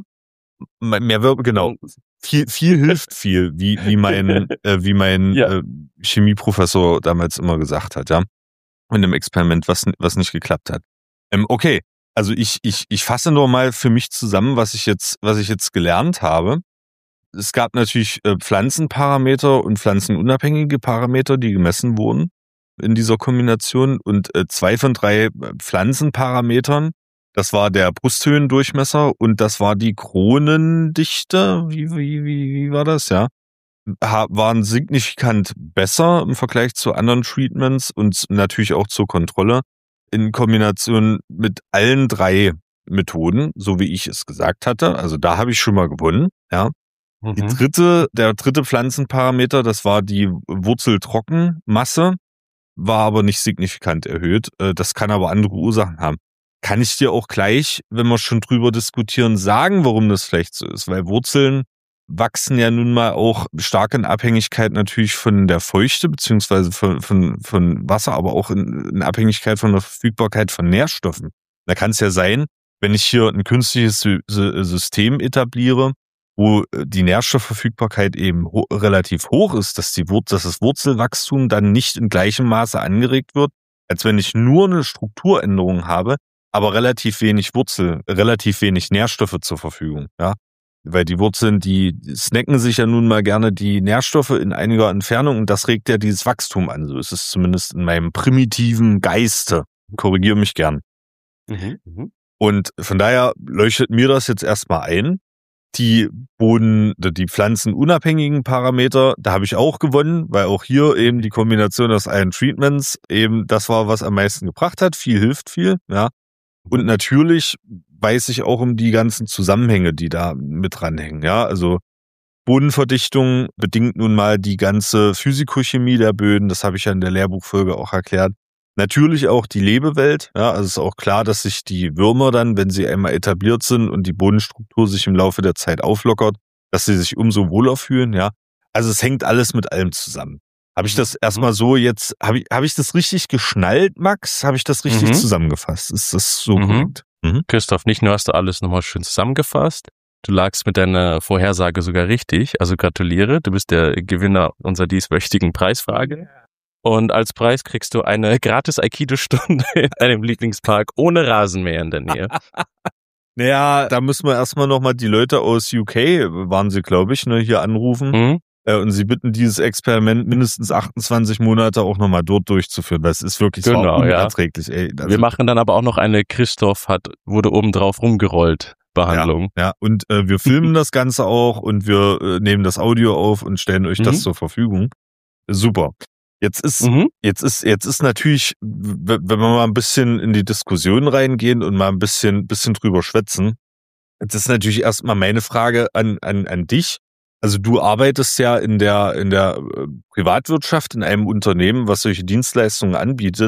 Mehr Würmer, genau. Viel, viel hilft viel, wie, wie mein, äh, wie mein ja. äh, Chemieprofessor damals immer gesagt hat, ja. In einem Experiment, was, was nicht geklappt hat. Ähm, okay, also ich, ich, ich fasse nur mal für mich zusammen, was ich jetzt, was ich jetzt gelernt habe. Es gab natürlich äh, Pflanzenparameter und pflanzenunabhängige Parameter, die gemessen wurden in dieser Kombination. Und äh, zwei von drei Pflanzenparametern, das war der Brusthöhendurchmesser und das war die Kronendichte. Wie, wie, wie, wie war das? Ja, ha, waren signifikant besser im Vergleich zu anderen Treatments und natürlich auch zur Kontrolle in Kombination mit allen drei Methoden, so wie ich es gesagt hatte. Also da habe ich schon mal gewonnen, ja. Die dritte, der dritte Pflanzenparameter, das war die Wurzeltrockenmasse, war aber nicht signifikant erhöht. Das kann aber andere Ursachen haben. Kann ich dir auch gleich, wenn wir schon drüber diskutieren, sagen, warum das vielleicht so ist? Weil Wurzeln wachsen ja nun mal auch stark in Abhängigkeit natürlich von der Feuchte beziehungsweise von, von, von Wasser, aber auch in, in Abhängigkeit von der Verfügbarkeit von Nährstoffen. Da kann es ja sein, wenn ich hier ein künstliches System etabliere, wo die Nährstoffverfügbarkeit eben ho- relativ hoch ist, dass, die Wur- dass das Wurzelwachstum dann nicht in gleichem Maße angeregt wird, als wenn ich nur eine Strukturänderung habe, aber relativ wenig Wurzel, relativ wenig Nährstoffe zur Verfügung, ja. Weil die Wurzeln, die snacken sich ja nun mal gerne die Nährstoffe in einiger Entfernung und das regt ja dieses Wachstum an. So ist es zumindest in meinem primitiven Geiste. Korrigiere mich gern. Mhm, mh. Und von daher leuchtet mir das jetzt erstmal ein. Die Boden, die pflanzenunabhängigen Parameter, da habe ich auch gewonnen, weil auch hier eben die Kombination aus allen Treatments eben das war, was am meisten gebracht hat. Viel hilft viel, ja. Und natürlich, weiß ich auch um die ganzen Zusammenhänge, die da mit dranhängen. Ja, also Bodenverdichtung bedingt nun mal die ganze Physikochemie der Böden. Das habe ich ja in der Lehrbuchfolge auch erklärt. Natürlich auch die Lebewelt. Ja, also es ist auch klar, dass sich die Würmer dann, wenn sie einmal etabliert sind und die Bodenstruktur sich im Laufe der Zeit auflockert, dass sie sich umso wohler fühlen. Ja, also es hängt alles mit allem zusammen. Habe ich das erstmal so jetzt, habe ich, habe ich das richtig geschnallt, Max? Habe ich das richtig Mhm. zusammengefasst? Ist das so Mhm. korrekt? Mhm. Christoph, nicht nur hast du alles nochmal schön zusammengefasst, du lagst mit deiner Vorhersage sogar richtig, also gratuliere, du bist der Gewinner unserer dieswöchigen Preisfrage. Und als Preis kriegst du eine gratis Aikido-Stunde in deinem Lieblingspark ohne Rasenmäher in der Nähe. Naja, da müssen wir erstmal nochmal die Leute aus U K, waren sie, glaube ich, ne, hier anrufen. Mhm. Äh, und sie bitten, dieses Experiment mindestens achtundzwanzig Monate auch nochmal dort durchzuführen. Das ist wirklich Genau, so ja. unerträglich. Ey. Also, Wir machen dann aber auch noch eine Christoph hat, wurde oben drauf rumgerollt Behandlung. Ja, ja. Und äh, wir filmen das Ganze auch und wir äh, nehmen das Audio auf und stellen euch das Mhm. zur Verfügung. Super. Jetzt ist, Mhm. jetzt ist, jetzt ist natürlich, w- wenn wir mal ein bisschen in die Diskussion reingehen und mal ein bisschen, bisschen drüber schwätzen, jetzt ist natürlich erstmal meine Frage an, an, an dich. Also du arbeitest ja in der, in der äh, Privatwirtschaft in einem Unternehmen, was solche Dienstleistungen anbietet.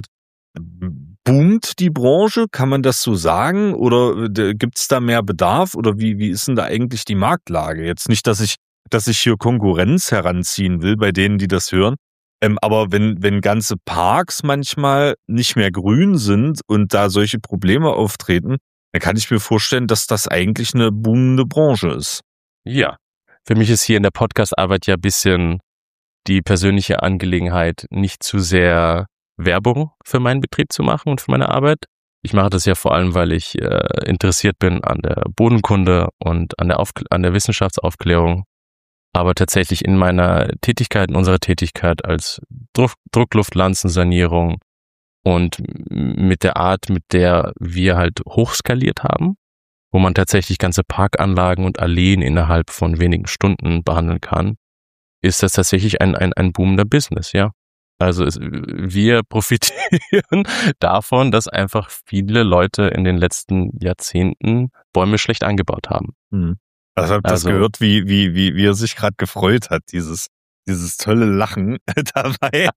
Boomt die Branche? Kann man das so sagen? Oder äh, gibt es da mehr Bedarf? Oder wie, wie ist denn da eigentlich die Marktlage? Jetzt nicht, dass ich, dass ich hier Konkurrenz heranziehen will bei denen, die das hören. Ähm, aber wenn, wenn ganze Parks manchmal nicht mehr grün sind und da solche Probleme auftreten, dann kann ich mir vorstellen, dass das eigentlich eine boomende Branche ist. Ja. Für mich ist hier in der Podcast-Arbeit ja ein bisschen die persönliche Angelegenheit, nicht zu sehr Werbung für meinen Betrieb zu machen und für meine Arbeit. Ich mache das ja vor allem, weil ich äh, interessiert bin an der Bodenkunde und an der, Aufkl- an der Wissenschaftsaufklärung. Aber tatsächlich in meiner Tätigkeit, in unserer Tätigkeit als Druck, Druckluftlanzensanierung und mit der Art, mit der wir halt hochskaliert haben, wo man tatsächlich ganze Parkanlagen und Alleen innerhalb von wenigen Stunden behandeln kann, ist das tatsächlich ein, ein, ein boomender Business, ja. Also es, wir profitieren davon, dass einfach viele Leute in den letzten Jahrzehnten Bäume schlecht angebaut haben. Mhm. Also ich habe das Also- gehört, wie, wie, wie, wie er sich gerade gefreut hat, dieses, dieses tolle Lachen dabei.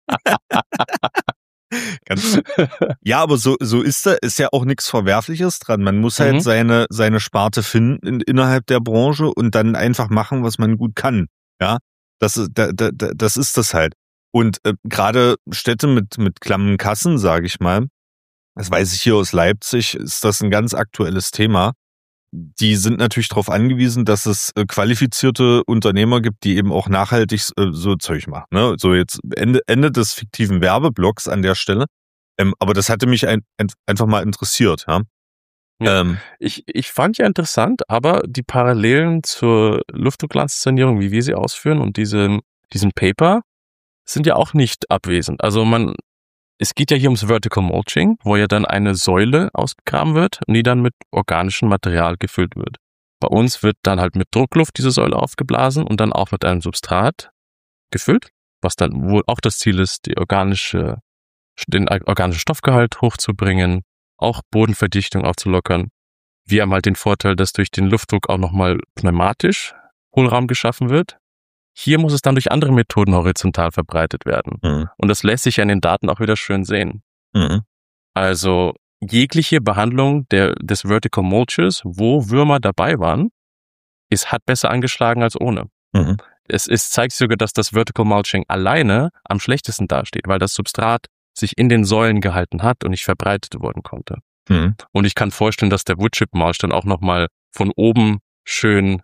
Ganz, ja, aber so, so ist da, ist ja auch nichts Verwerfliches dran. Man muss halt Mhm. seine, seine Sparte finden in, innerhalb der Branche und dann einfach machen, was man gut kann. Ja, das, ist- da, da, da- das ist das halt. Und äh, gerade Städte mit, mit klammen Kassen, sage ich mal, das weiß ich hier aus Leipzig, ist das ein ganz aktuelles Thema. Die sind natürlich darauf angewiesen, dass es äh, qualifizierte Unternehmer gibt, die eben auch nachhaltig äh, so Zeug machen. Ne? So jetzt Ende, Ende des fiktiven Werbeblocks an der Stelle. Ähm, aber das hatte mich ein, ein, einfach mal interessiert. Ja? Ja. Ähm, Ich, ich fand ja interessant, aber die Parallelen zur Luftdrucklanzensanierung, wie wir sie ausführen und diesem, diesem Paper, sind ja auch nicht abwesend. Also man, es geht ja hier ums Vertical Mulching, wo ja dann eine Säule ausgegraben wird und die dann mit organischem Material gefüllt wird. Bei uns wird dann halt mit Druckluft diese Säule aufgeblasen und dann auch mit einem Substrat gefüllt, was dann wohl auch das Ziel ist, die organische, den organischen Stoffgehalt hochzubringen, auch Bodenverdichtung aufzulockern. Wir haben halt den Vorteil, dass durch den Luftdruck auch nochmal pneumatisch Hohlraum geschaffen wird. Hier muss es dann durch andere Methoden horizontal verbreitet werden. mhm. Und das lässt sich an den Daten auch wieder schön sehen. Mhm. Also jegliche Behandlung der, des Vertical Mulches, wo Würmer dabei waren, ist, hat besser angeschlagen als ohne. Mhm. Es ist, zeigt sogar, dass das Vertical Mulching alleine am schlechtesten dasteht, weil das Substrat sich in den Säulen gehalten hat und nicht verbreitet worden konnte. Mhm. Und ich kann vorstellen, dass der Woodchip Mulch dann auch nochmal von oben schön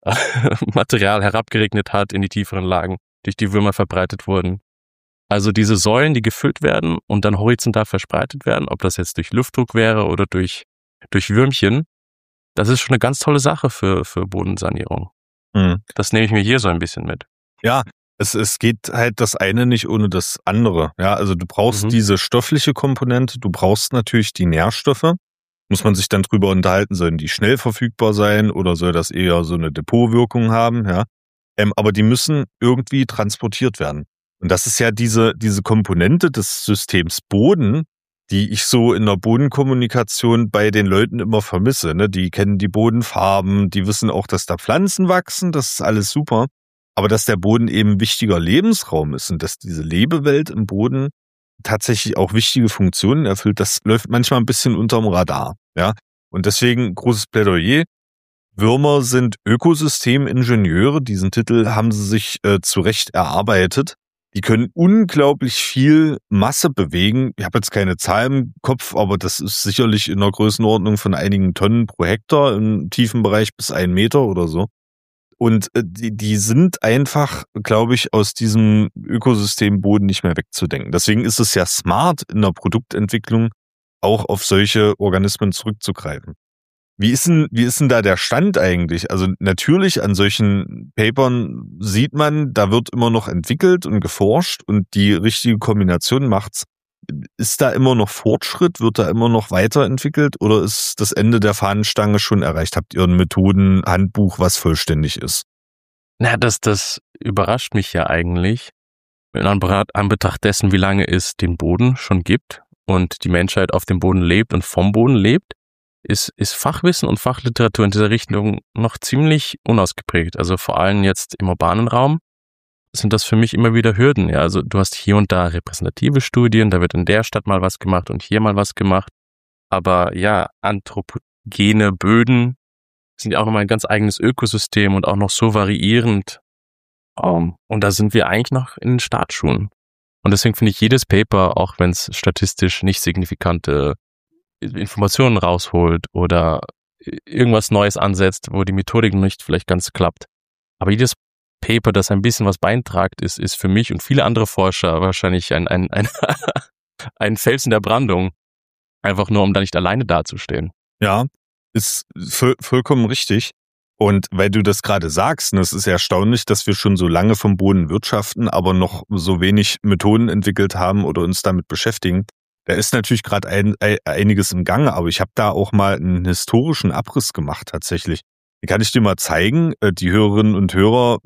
Material herabgeregnet hat in die tieferen Lagen, durch die Würmer verbreitet wurden. Also diese Säulen, die gefüllt werden und dann horizontal verbreitet werden, ob das jetzt durch Luftdruck wäre oder durch, durch Würmchen, das ist schon eine ganz tolle Sache für, für Bodensanierung. Mhm. Das nehme ich mir hier so ein bisschen mit. Ja, es, es geht halt das eine nicht ohne das andere. Ja, also du brauchst Mhm. diese stoffliche Komponente, du brauchst natürlich die Nährstoffe. Muss man sich dann drüber unterhalten, sollen die schnell verfügbar sein oder soll das eher so eine Depotwirkung haben, ja. Ähm, aber die müssen irgendwie transportiert werden. Und das ist ja diese, diese Komponente des Systems Boden, die ich so in der Bodenkommunikation bei den Leuten immer vermisse. Ne? Die kennen die Bodenfarben, die wissen auch, dass da Pflanzen wachsen, das ist alles super. Aber dass der Boden eben ein wichtiger Lebensraum ist und dass diese Lebewelt im Boden tatsächlich auch wichtige Funktionen erfüllt, das läuft manchmal ein bisschen unterm Radar. Ja? Und deswegen großes Plädoyer. Würmer sind Ökosystemingenieure. Diesen Titel haben sie sich äh, zu Recht erarbeitet. Die können unglaublich viel Masse bewegen. Ich habe jetzt keine Zahl im Kopf, aber das ist sicherlich in der Größenordnung von einigen Tonnen pro Hektar im tiefen Bereich bis ein Meter oder so. Und äh, die, die sind einfach, glaube ich, aus diesem Ökosystem Boden nicht mehr wegzudenken. Deswegen ist es ja smart, in der Produktentwicklung auch auf solche Organismen zurückzugreifen. Wie ist denn, wie ist denn da der Stand eigentlich? Also natürlich an solchen Papern sieht man, da wird immer noch entwickelt und geforscht und die richtige Kombination macht's. Ist da immer noch Fortschritt? Wird da immer noch weiterentwickelt oder ist das Ende der Fahnenstange schon erreicht? Habt ihr ein Methodenhandbuch, was vollständig ist? Na, das, das überrascht mich ja eigentlich. In Anbetracht dessen, wie lange es den Boden schon gibt und die Menschheit auf dem Boden lebt und vom Boden lebt, ist, ist Fachwissen und Fachliteratur in dieser Richtung noch ziemlich unausgeprägt. Also vor allem jetzt im urbanen Raum sind das für mich immer wieder Hürden. Ja, also du hast hier und da repräsentative Studien, da wird in der Stadt mal was gemacht und hier mal was gemacht. Aber ja, anthropogene Böden sind ja auch nochmal ein ganz eigenes Ökosystem und auch noch so variierend. Um, und da sind wir eigentlich noch in den Startschuhen. Und deswegen finde ich jedes Paper, auch wenn es statistisch nicht signifikante Informationen rausholt oder irgendwas Neues ansetzt, wo die Methodik nicht vielleicht ganz klappt. Aber jedes Paper, das ein bisschen was beitragt, ist, ist für mich und viele andere Forscher wahrscheinlich ein, ein, ein, ein Fels in der Brandung. Einfach nur, um da nicht alleine dazustehen. Ja, ist voll, vollkommen richtig. Und weil du das gerade sagst, und es ist erstaunlich, dass wir schon so lange vom Boden wirtschaften, aber noch so wenig Methoden entwickelt haben oder uns damit beschäftigen. Da ist natürlich gerade ein, ein, einiges im Gange, aber ich habe da auch mal einen historischen Abriss gemacht tatsächlich. Den kann ich dir mal zeigen. Die Hörerinnen und Hörer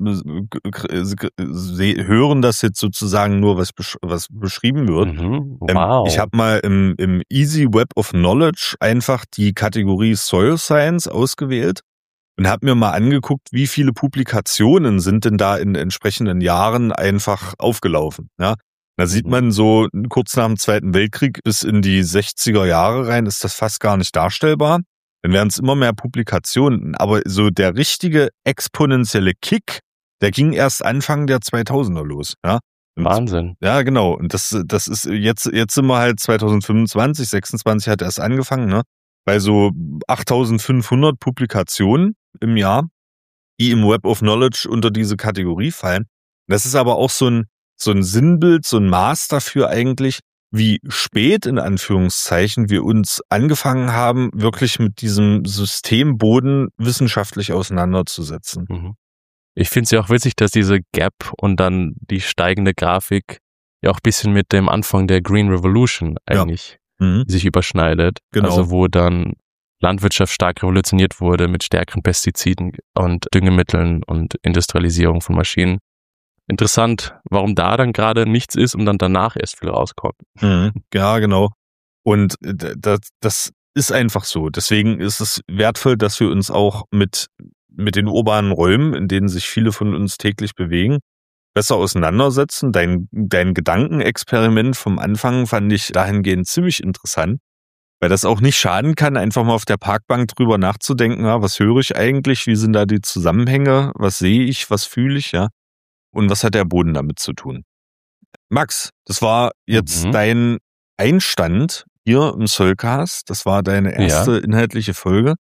hören das jetzt sozusagen nur, was, besch- was beschrieben wird. Mhm, wow. Ich habe mal im, im Easy Web of Knowledge einfach die Kategorie Soil Science ausgewählt und habe mir mal angeguckt, wie viele Publikationen sind denn da in entsprechenden Jahren einfach aufgelaufen. Ja? Da sieht man so kurz nach dem Zweiten Weltkrieg bis in die sechziger Jahre rein, ist das fast gar nicht darstellbar. Dann werden es immer mehr Publikationen. Aber so der richtige exponentielle Kick, der ging erst Anfang der zweitausender los. Ja? Und Wahnsinn. Ja, genau. Und das, das ist jetzt, jetzt sind wir halt zwanzig fünfundzwanzig, sechsundzwanzig hat erst angefangen, ne? Bei so achttausendfünfhundert Publikationen im Jahr, die im Web of Knowledge unter diese Kategorie fallen. Das ist aber auch so ein so ein Sinnbild, so ein Maß dafür eigentlich, wie spät in Anführungszeichen wir uns angefangen haben, wirklich mit diesem System Boden wissenschaftlich auseinanderzusetzen. Mhm. Ich finde es ja auch witzig, dass diese Gap und dann die steigende Grafik ja auch ein bisschen mit dem Anfang der Green Revolution eigentlich ja. mhm. sich überschneidet. Genau. Also wo dann Landwirtschaft stark revolutioniert wurde mit stärkeren Pestiziden und Düngemitteln und Industrialisierung von Maschinen. Interessant, warum da dann gerade nichts ist und dann danach erst viel rauskommt. Mhm. Ja, genau. Und das, das ist einfach so. Deswegen ist es wertvoll, dass wir uns auch mit, mit den urbanen Räumen, in denen sich viele von uns täglich bewegen, besser auseinandersetzen. Dein, dein Gedankenexperiment vom Anfang fand ich dahingehend ziemlich interessant, weil das auch nicht schaden kann, einfach mal auf der Parkbank drüber nachzudenken, ja, was höre ich eigentlich, wie sind da die Zusammenhänge, was sehe ich, was fühle ich, ja. Und was hat der Boden damit zu tun? Max, das war jetzt mhm. dein Einstand hier im Soilcast. Das war deine erste ja. inhaltliche Folge.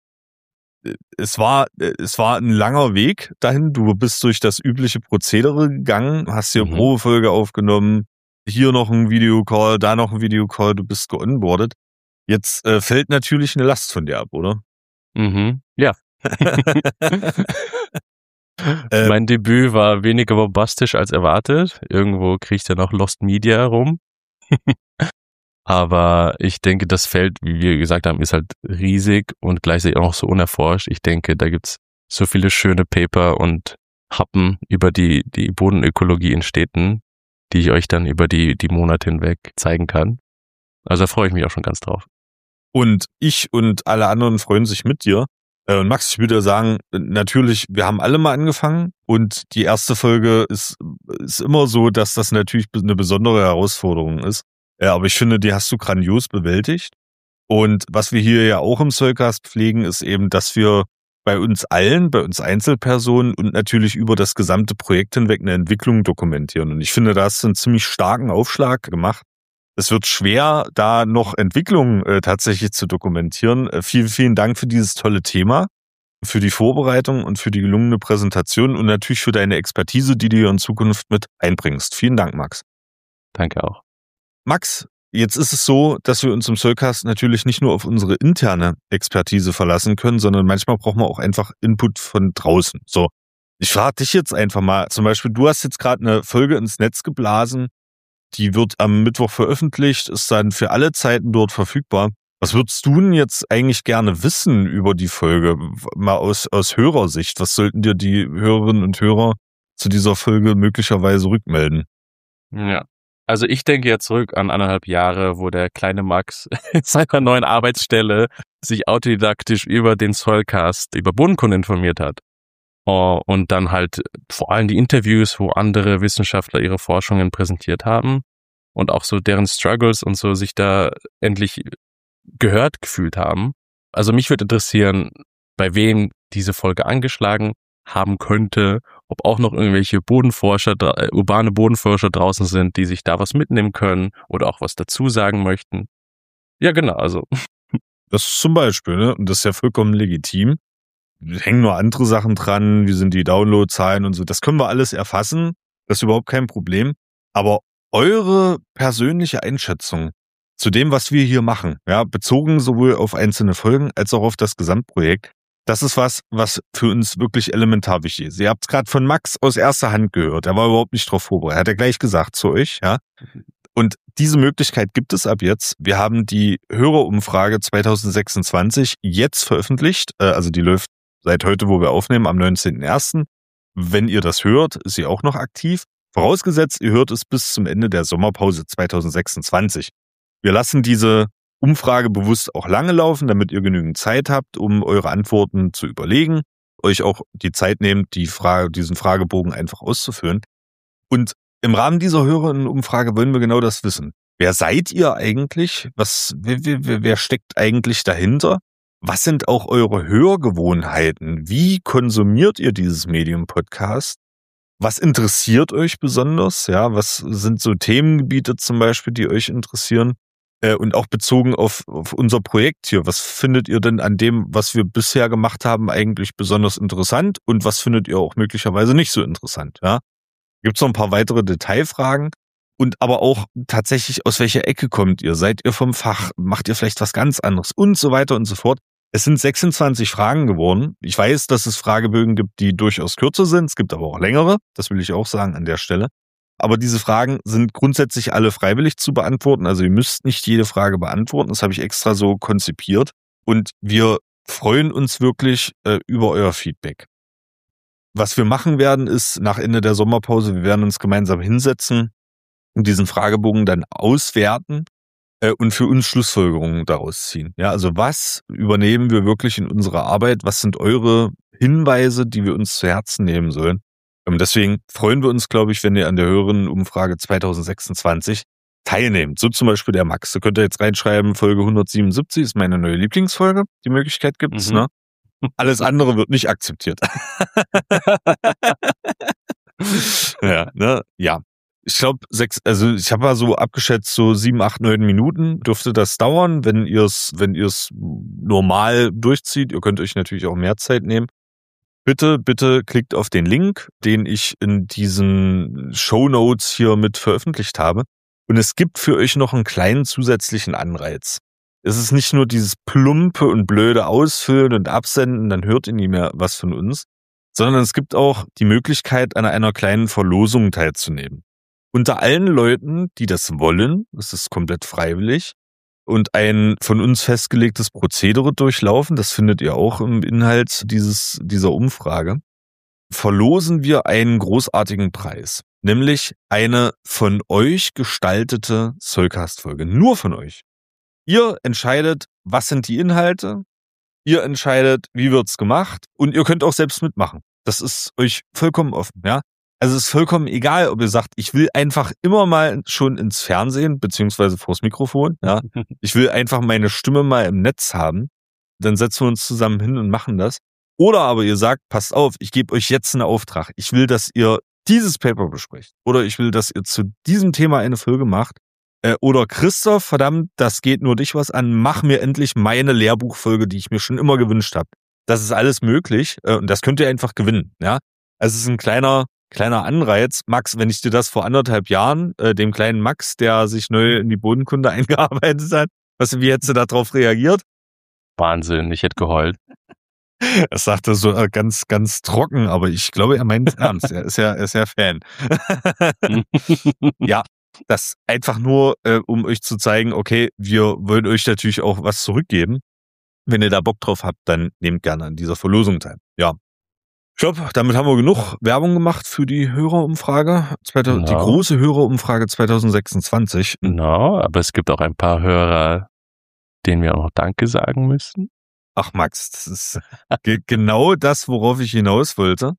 Es war, es war ein langer Weg dahin. Du bist durch das übliche Prozedere gegangen, hast hier mhm. Probefolge aufgenommen, hier noch ein Videocall, da noch ein Videocall, du bist geonboardet. Jetzt äh, fällt natürlich eine Last von dir ab, oder? Mhm. Ja. Ähm, mein Debüt war weniger bombastisch als erwartet. Irgendwo kriegt ja noch Lost Media rum. Aber ich denke, das Feld, wie wir gesagt haben, ist halt riesig und gleichzeitig auch noch so unerforscht. Ich denke, da gibt's so viele schöne Paper und Happen über die, die Bodenökologie in Städten, die ich euch dann über die, die Monate hinweg zeigen kann. Also da freue ich mich auch schon ganz drauf. Und ich und alle anderen freuen sich mit dir. Und Max, ich würde sagen, natürlich, wir haben alle mal angefangen und die erste Folge ist, ist immer so, dass das natürlich eine besondere Herausforderung ist. Aber ich finde, die hast du grandios bewältigt. Und was wir hier ja auch im Soilcast pflegen, ist eben, dass wir bei uns allen, bei uns Einzelpersonen und natürlich über das gesamte Projekt hinweg eine Entwicklung dokumentieren. Und ich finde, da hast du einen ziemlich starken Aufschlag gemacht. Es wird schwer, da noch Entwicklung äh, tatsächlich zu dokumentieren. Äh, vielen, vielen Dank für dieses tolle Thema, für die Vorbereitung und für die gelungene Präsentation und natürlich für deine Expertise, die du hier in Zukunft mit einbringst. Vielen Dank, Max. Danke auch. Max, jetzt ist es so, dass wir uns im Soilcast natürlich nicht nur auf unsere interne Expertise verlassen können, sondern manchmal brauchen wir auch einfach Input von draußen. So, ich frage dich jetzt einfach mal, zum Beispiel, du hast jetzt gerade eine Folge ins Netz geblasen, die wird am Mittwoch veröffentlicht, ist dann für alle Zeiten dort verfügbar. Was würdest du denn jetzt eigentlich gerne wissen über die Folge, mal aus, aus Hörersicht? Was sollten dir die Hörerinnen und Hörer zu dieser Folge möglicherweise rückmelden? Ja, also ich denke ja zurück an anderthalb Jahre, wo der kleine Max in seiner neuen Arbeitsstelle sich autodidaktisch über den Soilcast, über Bodenkunde informiert hat. Und dann halt vor allem die Interviews, wo andere Wissenschaftler ihre Forschungen präsentiert haben und auch so deren Struggles und so sich da endlich gehört gefühlt haben. Also mich würde interessieren, bei wem diese Folge angeschlagen haben könnte, ob auch noch irgendwelche Bodenforscher, urbane Bodenforscher draußen sind, die sich da was mitnehmen können oder auch was dazu sagen möchten. Ja, genau, also. Das ist zum Beispiel, ne? Und das ist ja vollkommen legitim. Hängen nur andere Sachen dran, wie sind die Downloadzahlen und so. Das können wir alles erfassen. Das ist überhaupt kein Problem. Aber eure persönliche Einschätzung zu dem, was wir hier machen, ja, bezogen sowohl auf einzelne Folgen als auch auf das Gesamtprojekt, das ist was, was für uns wirklich elementar wichtig ist. Ihr habt es gerade von Max aus erster Hand gehört. Er war überhaupt nicht drauf vorbereitet. Hat er gleich gesagt zu euch, ja. Und diese Möglichkeit gibt es ab jetzt. Wir haben die Hörerumfrage zwanzig sechsundzwanzig jetzt veröffentlicht. Also die läuft seit heute, wo wir aufnehmen, am neunzehnten ersten Wenn ihr das hört, ist sie auch noch aktiv. Vorausgesetzt, ihr hört es bis zum Ende der Sommerpause zwanzig sechsundzwanzig. Wir lassen diese Umfrage bewusst auch lange laufen, damit ihr genügend Zeit habt, um eure Antworten zu überlegen, euch auch die Zeit nehmt, die Frage, diesen Fragebogen einfach auszufüllen. Und im Rahmen dieser Hörerinnenumfrage wollen wir genau das wissen. Wer seid ihr eigentlich? Was, wer, wer, wer steckt eigentlich dahinter? Was sind auch eure Hörgewohnheiten? Wie konsumiert ihr dieses Medium-Podcast? Was interessiert euch besonders? Ja, was sind so Themengebiete zum Beispiel, die euch interessieren? Äh, und auch bezogen auf, auf unser Projekt hier. Was findet ihr denn an dem, was wir bisher gemacht haben, eigentlich besonders interessant? Und was findet ihr auch möglicherweise nicht so interessant? Ja, gibt es noch ein paar weitere Detailfragen? Und aber auch tatsächlich, aus welcher Ecke kommt ihr? Seid ihr vom Fach? Macht ihr vielleicht was ganz anderes? Und so weiter und so fort. Es sind sechsundzwanzig Fragen geworden. Ich weiß, dass es Fragebögen gibt, die durchaus kürzer sind. Es gibt aber auch längere. Das will ich auch sagen an der Stelle. Aber diese Fragen sind grundsätzlich alle freiwillig zu beantworten. Also ihr müsst nicht jede Frage beantworten. Das habe ich extra so konzipiert. Und wir freuen uns wirklich äh, über euer Feedback. Was wir machen werden, ist nach Ende der Sommerpause, wir werden uns gemeinsam hinsetzen und diesen Fragebogen dann auswerten äh, und für uns Schlussfolgerungen daraus ziehen. Ja, also was übernehmen wir wirklich in unserer Arbeit? Was sind eure Hinweise, die wir uns zu Herzen nehmen sollen? Ähm, deswegen freuen wir uns, glaube ich, wenn ihr an der Hörerinnenumfrage zwanzig sechsundzwanzig teilnehmt. So zum Beispiel der Max. Da könnt ihr jetzt reinschreiben, Folge hundertsiebenundsiebzig ist meine neue Lieblingsfolge. Die Möglichkeit gibt's, mhm. ne? Alles andere wird nicht akzeptiert. ja, ne? Ja. Ich glaube, sechs, also ich habe mal so abgeschätzt, so sieben, acht, neun Minuten dürfte das dauern, wenn ihr es, wenn ihr es normal durchzieht. Ihr könnt euch natürlich auch mehr Zeit nehmen. Bitte, bitte klickt auf den Link, den ich in diesen Shownotes hier mit veröffentlicht habe. Und es gibt für euch noch einen kleinen zusätzlichen Anreiz. Es ist nicht nur dieses plumpe und blöde Ausfüllen und Absenden, dann hört ihr nie mehr was von uns, sondern es gibt auch die Möglichkeit, an einer kleinen Verlosung teilzunehmen. Unter allen Leuten, die das wollen, das ist komplett freiwillig, und ein von uns festgelegtes Prozedere durchlaufen, das findet ihr auch im Inhalt dieses, dieser Umfrage, verlosen wir einen großartigen Preis, nämlich eine von euch gestaltete Soilcast-Folge, nur von euch. Ihr entscheidet, was sind die Inhalte, ihr entscheidet, wie wird's gemacht und ihr könnt auch selbst mitmachen. Das ist euch vollkommen offen, ja. Also es ist vollkommen egal, ob ihr sagt, ich will einfach immer mal schon ins Fernsehen, beziehungsweise vors Mikrofon, ja. Ich will einfach meine Stimme mal im Netz haben. Dann setzen wir uns zusammen hin und machen das. Oder aber ihr sagt, passt auf, ich gebe euch jetzt einen Auftrag. Ich will, dass ihr dieses Paper besprecht. Oder ich will, dass ihr zu diesem Thema eine Folge macht. Äh, oder Christoph, verdammt, das geht nur dich was an. Mach mir endlich meine Lehrbuchfolge, die ich mir schon immer gewünscht habe. Das ist alles möglich äh, und das könnt ihr einfach gewinnen. Ja, also es ist ein kleiner kleiner Anreiz. Max, wenn ich dir das vor anderthalb Jahren, äh, dem kleinen Max, der sich neu in die Bodenkunde eingearbeitet hat, was, wie hättest du darauf reagiert? Wahnsinn, ich hätte geheult. Er sagte so äh, ganz, ganz trocken, aber ich glaube, er meint es ernst. Er ist ja, er ist ja Fan. Ja, das einfach nur, äh, um euch zu zeigen, okay, wir wollen euch natürlich auch was zurückgeben. Wenn ihr da Bock drauf habt, dann nehmt gerne an dieser Verlosung teil. Ja. Ich glaube, damit haben wir genug Werbung gemacht für die Hörerumfrage, No. die große Hörerumfrage zwanzig sechsundzwanzig. No, aber es gibt auch ein paar Hörer, denen wir auch noch Danke sagen müssen. Ach Max, das ist ge- genau das, worauf ich hinaus wollte.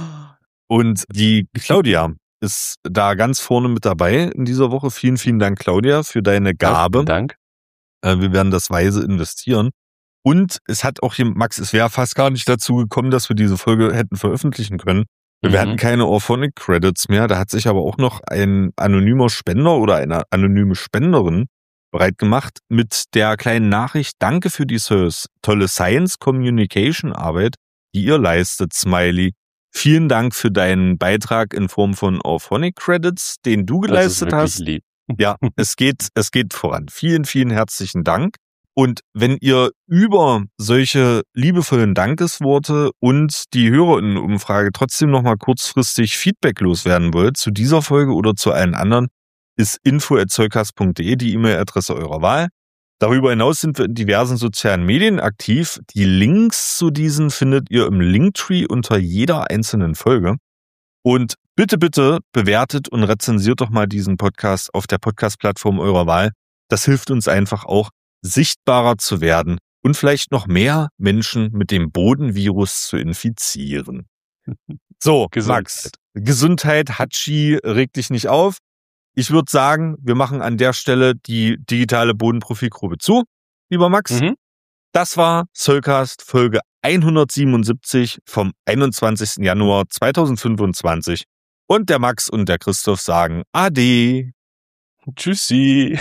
Und die Claudia ist da ganz vorne mit dabei in dieser Woche. Vielen, vielen Dank, Claudia, für deine Gabe. Vielen Dank. Äh, Wir werden das weise investieren. Und es hat auch hier, Max, es wäre fast gar nicht dazu gekommen, dass wir diese Folge hätten veröffentlichen können. Wir Mhm. hatten keine Orphonic Credits mehr. Da hat sich aber auch noch ein anonymer Spender oder eine anonyme Spenderin bereit gemacht mit der kleinen Nachricht: Danke für die so tolle Science Communication Arbeit, die ihr leistet, Smiley. Vielen Dank für deinen Beitrag in Form von Orphonic Credits, den du Das ist geleistet wirklich hast. lieb. Ja, es geht, es geht voran. Vielen, vielen herzlichen Dank. Und wenn ihr über solche liebevollen Dankesworte und die Hörerinnenumfrage trotzdem nochmal kurzfristig Feedback loswerden wollt zu dieser Folge oder zu allen anderen, ist info at zollcast punkt de die E-Mail-Adresse eurer Wahl. Darüber hinaus sind wir in diversen sozialen Medien aktiv. Die Links zu diesen findet ihr im Linktree unter jeder einzelnen Folge. Und bitte, bitte bewertet und rezensiert doch mal diesen Podcast auf der Podcast-Plattform eurer Wahl. Das hilft uns einfach auch, sichtbarer zu werden und vielleicht noch mehr Menschen mit dem Bodenvirus zu infizieren. So, Gesundheit. Max, Gesundheit, Hatschi, reg dich nicht auf. Ich würde sagen, wir machen an der Stelle die digitale Bodenprofikgrube zu, lieber Max. Mhm. Das war Zollcast Folge hundertsiebenundsiebzig vom einundzwanzigsten Januar zweitausendfünfundzwanzig. Und der Max und der Christoph sagen Ade. Tschüssi.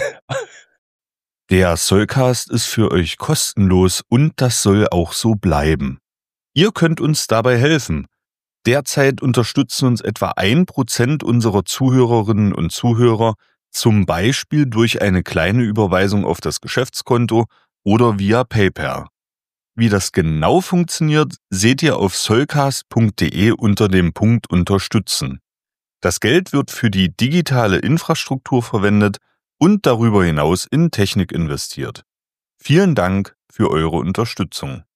Der Zollcast ist für euch kostenlos und das soll auch so bleiben. Ihr könnt uns dabei helfen. Derzeit unterstützen uns etwa ein Prozent unserer Zuhörerinnen und Zuhörer, zum Beispiel durch eine kleine Überweisung auf das Geschäftskonto oder via PayPal. Wie das genau funktioniert, seht ihr auf zollcast punkt de unter dem Punkt Unterstützen. Das Geld wird für die digitale Infrastruktur verwendet und darüber hinaus in Technik investiert. Vielen Dank für eure Unterstützung.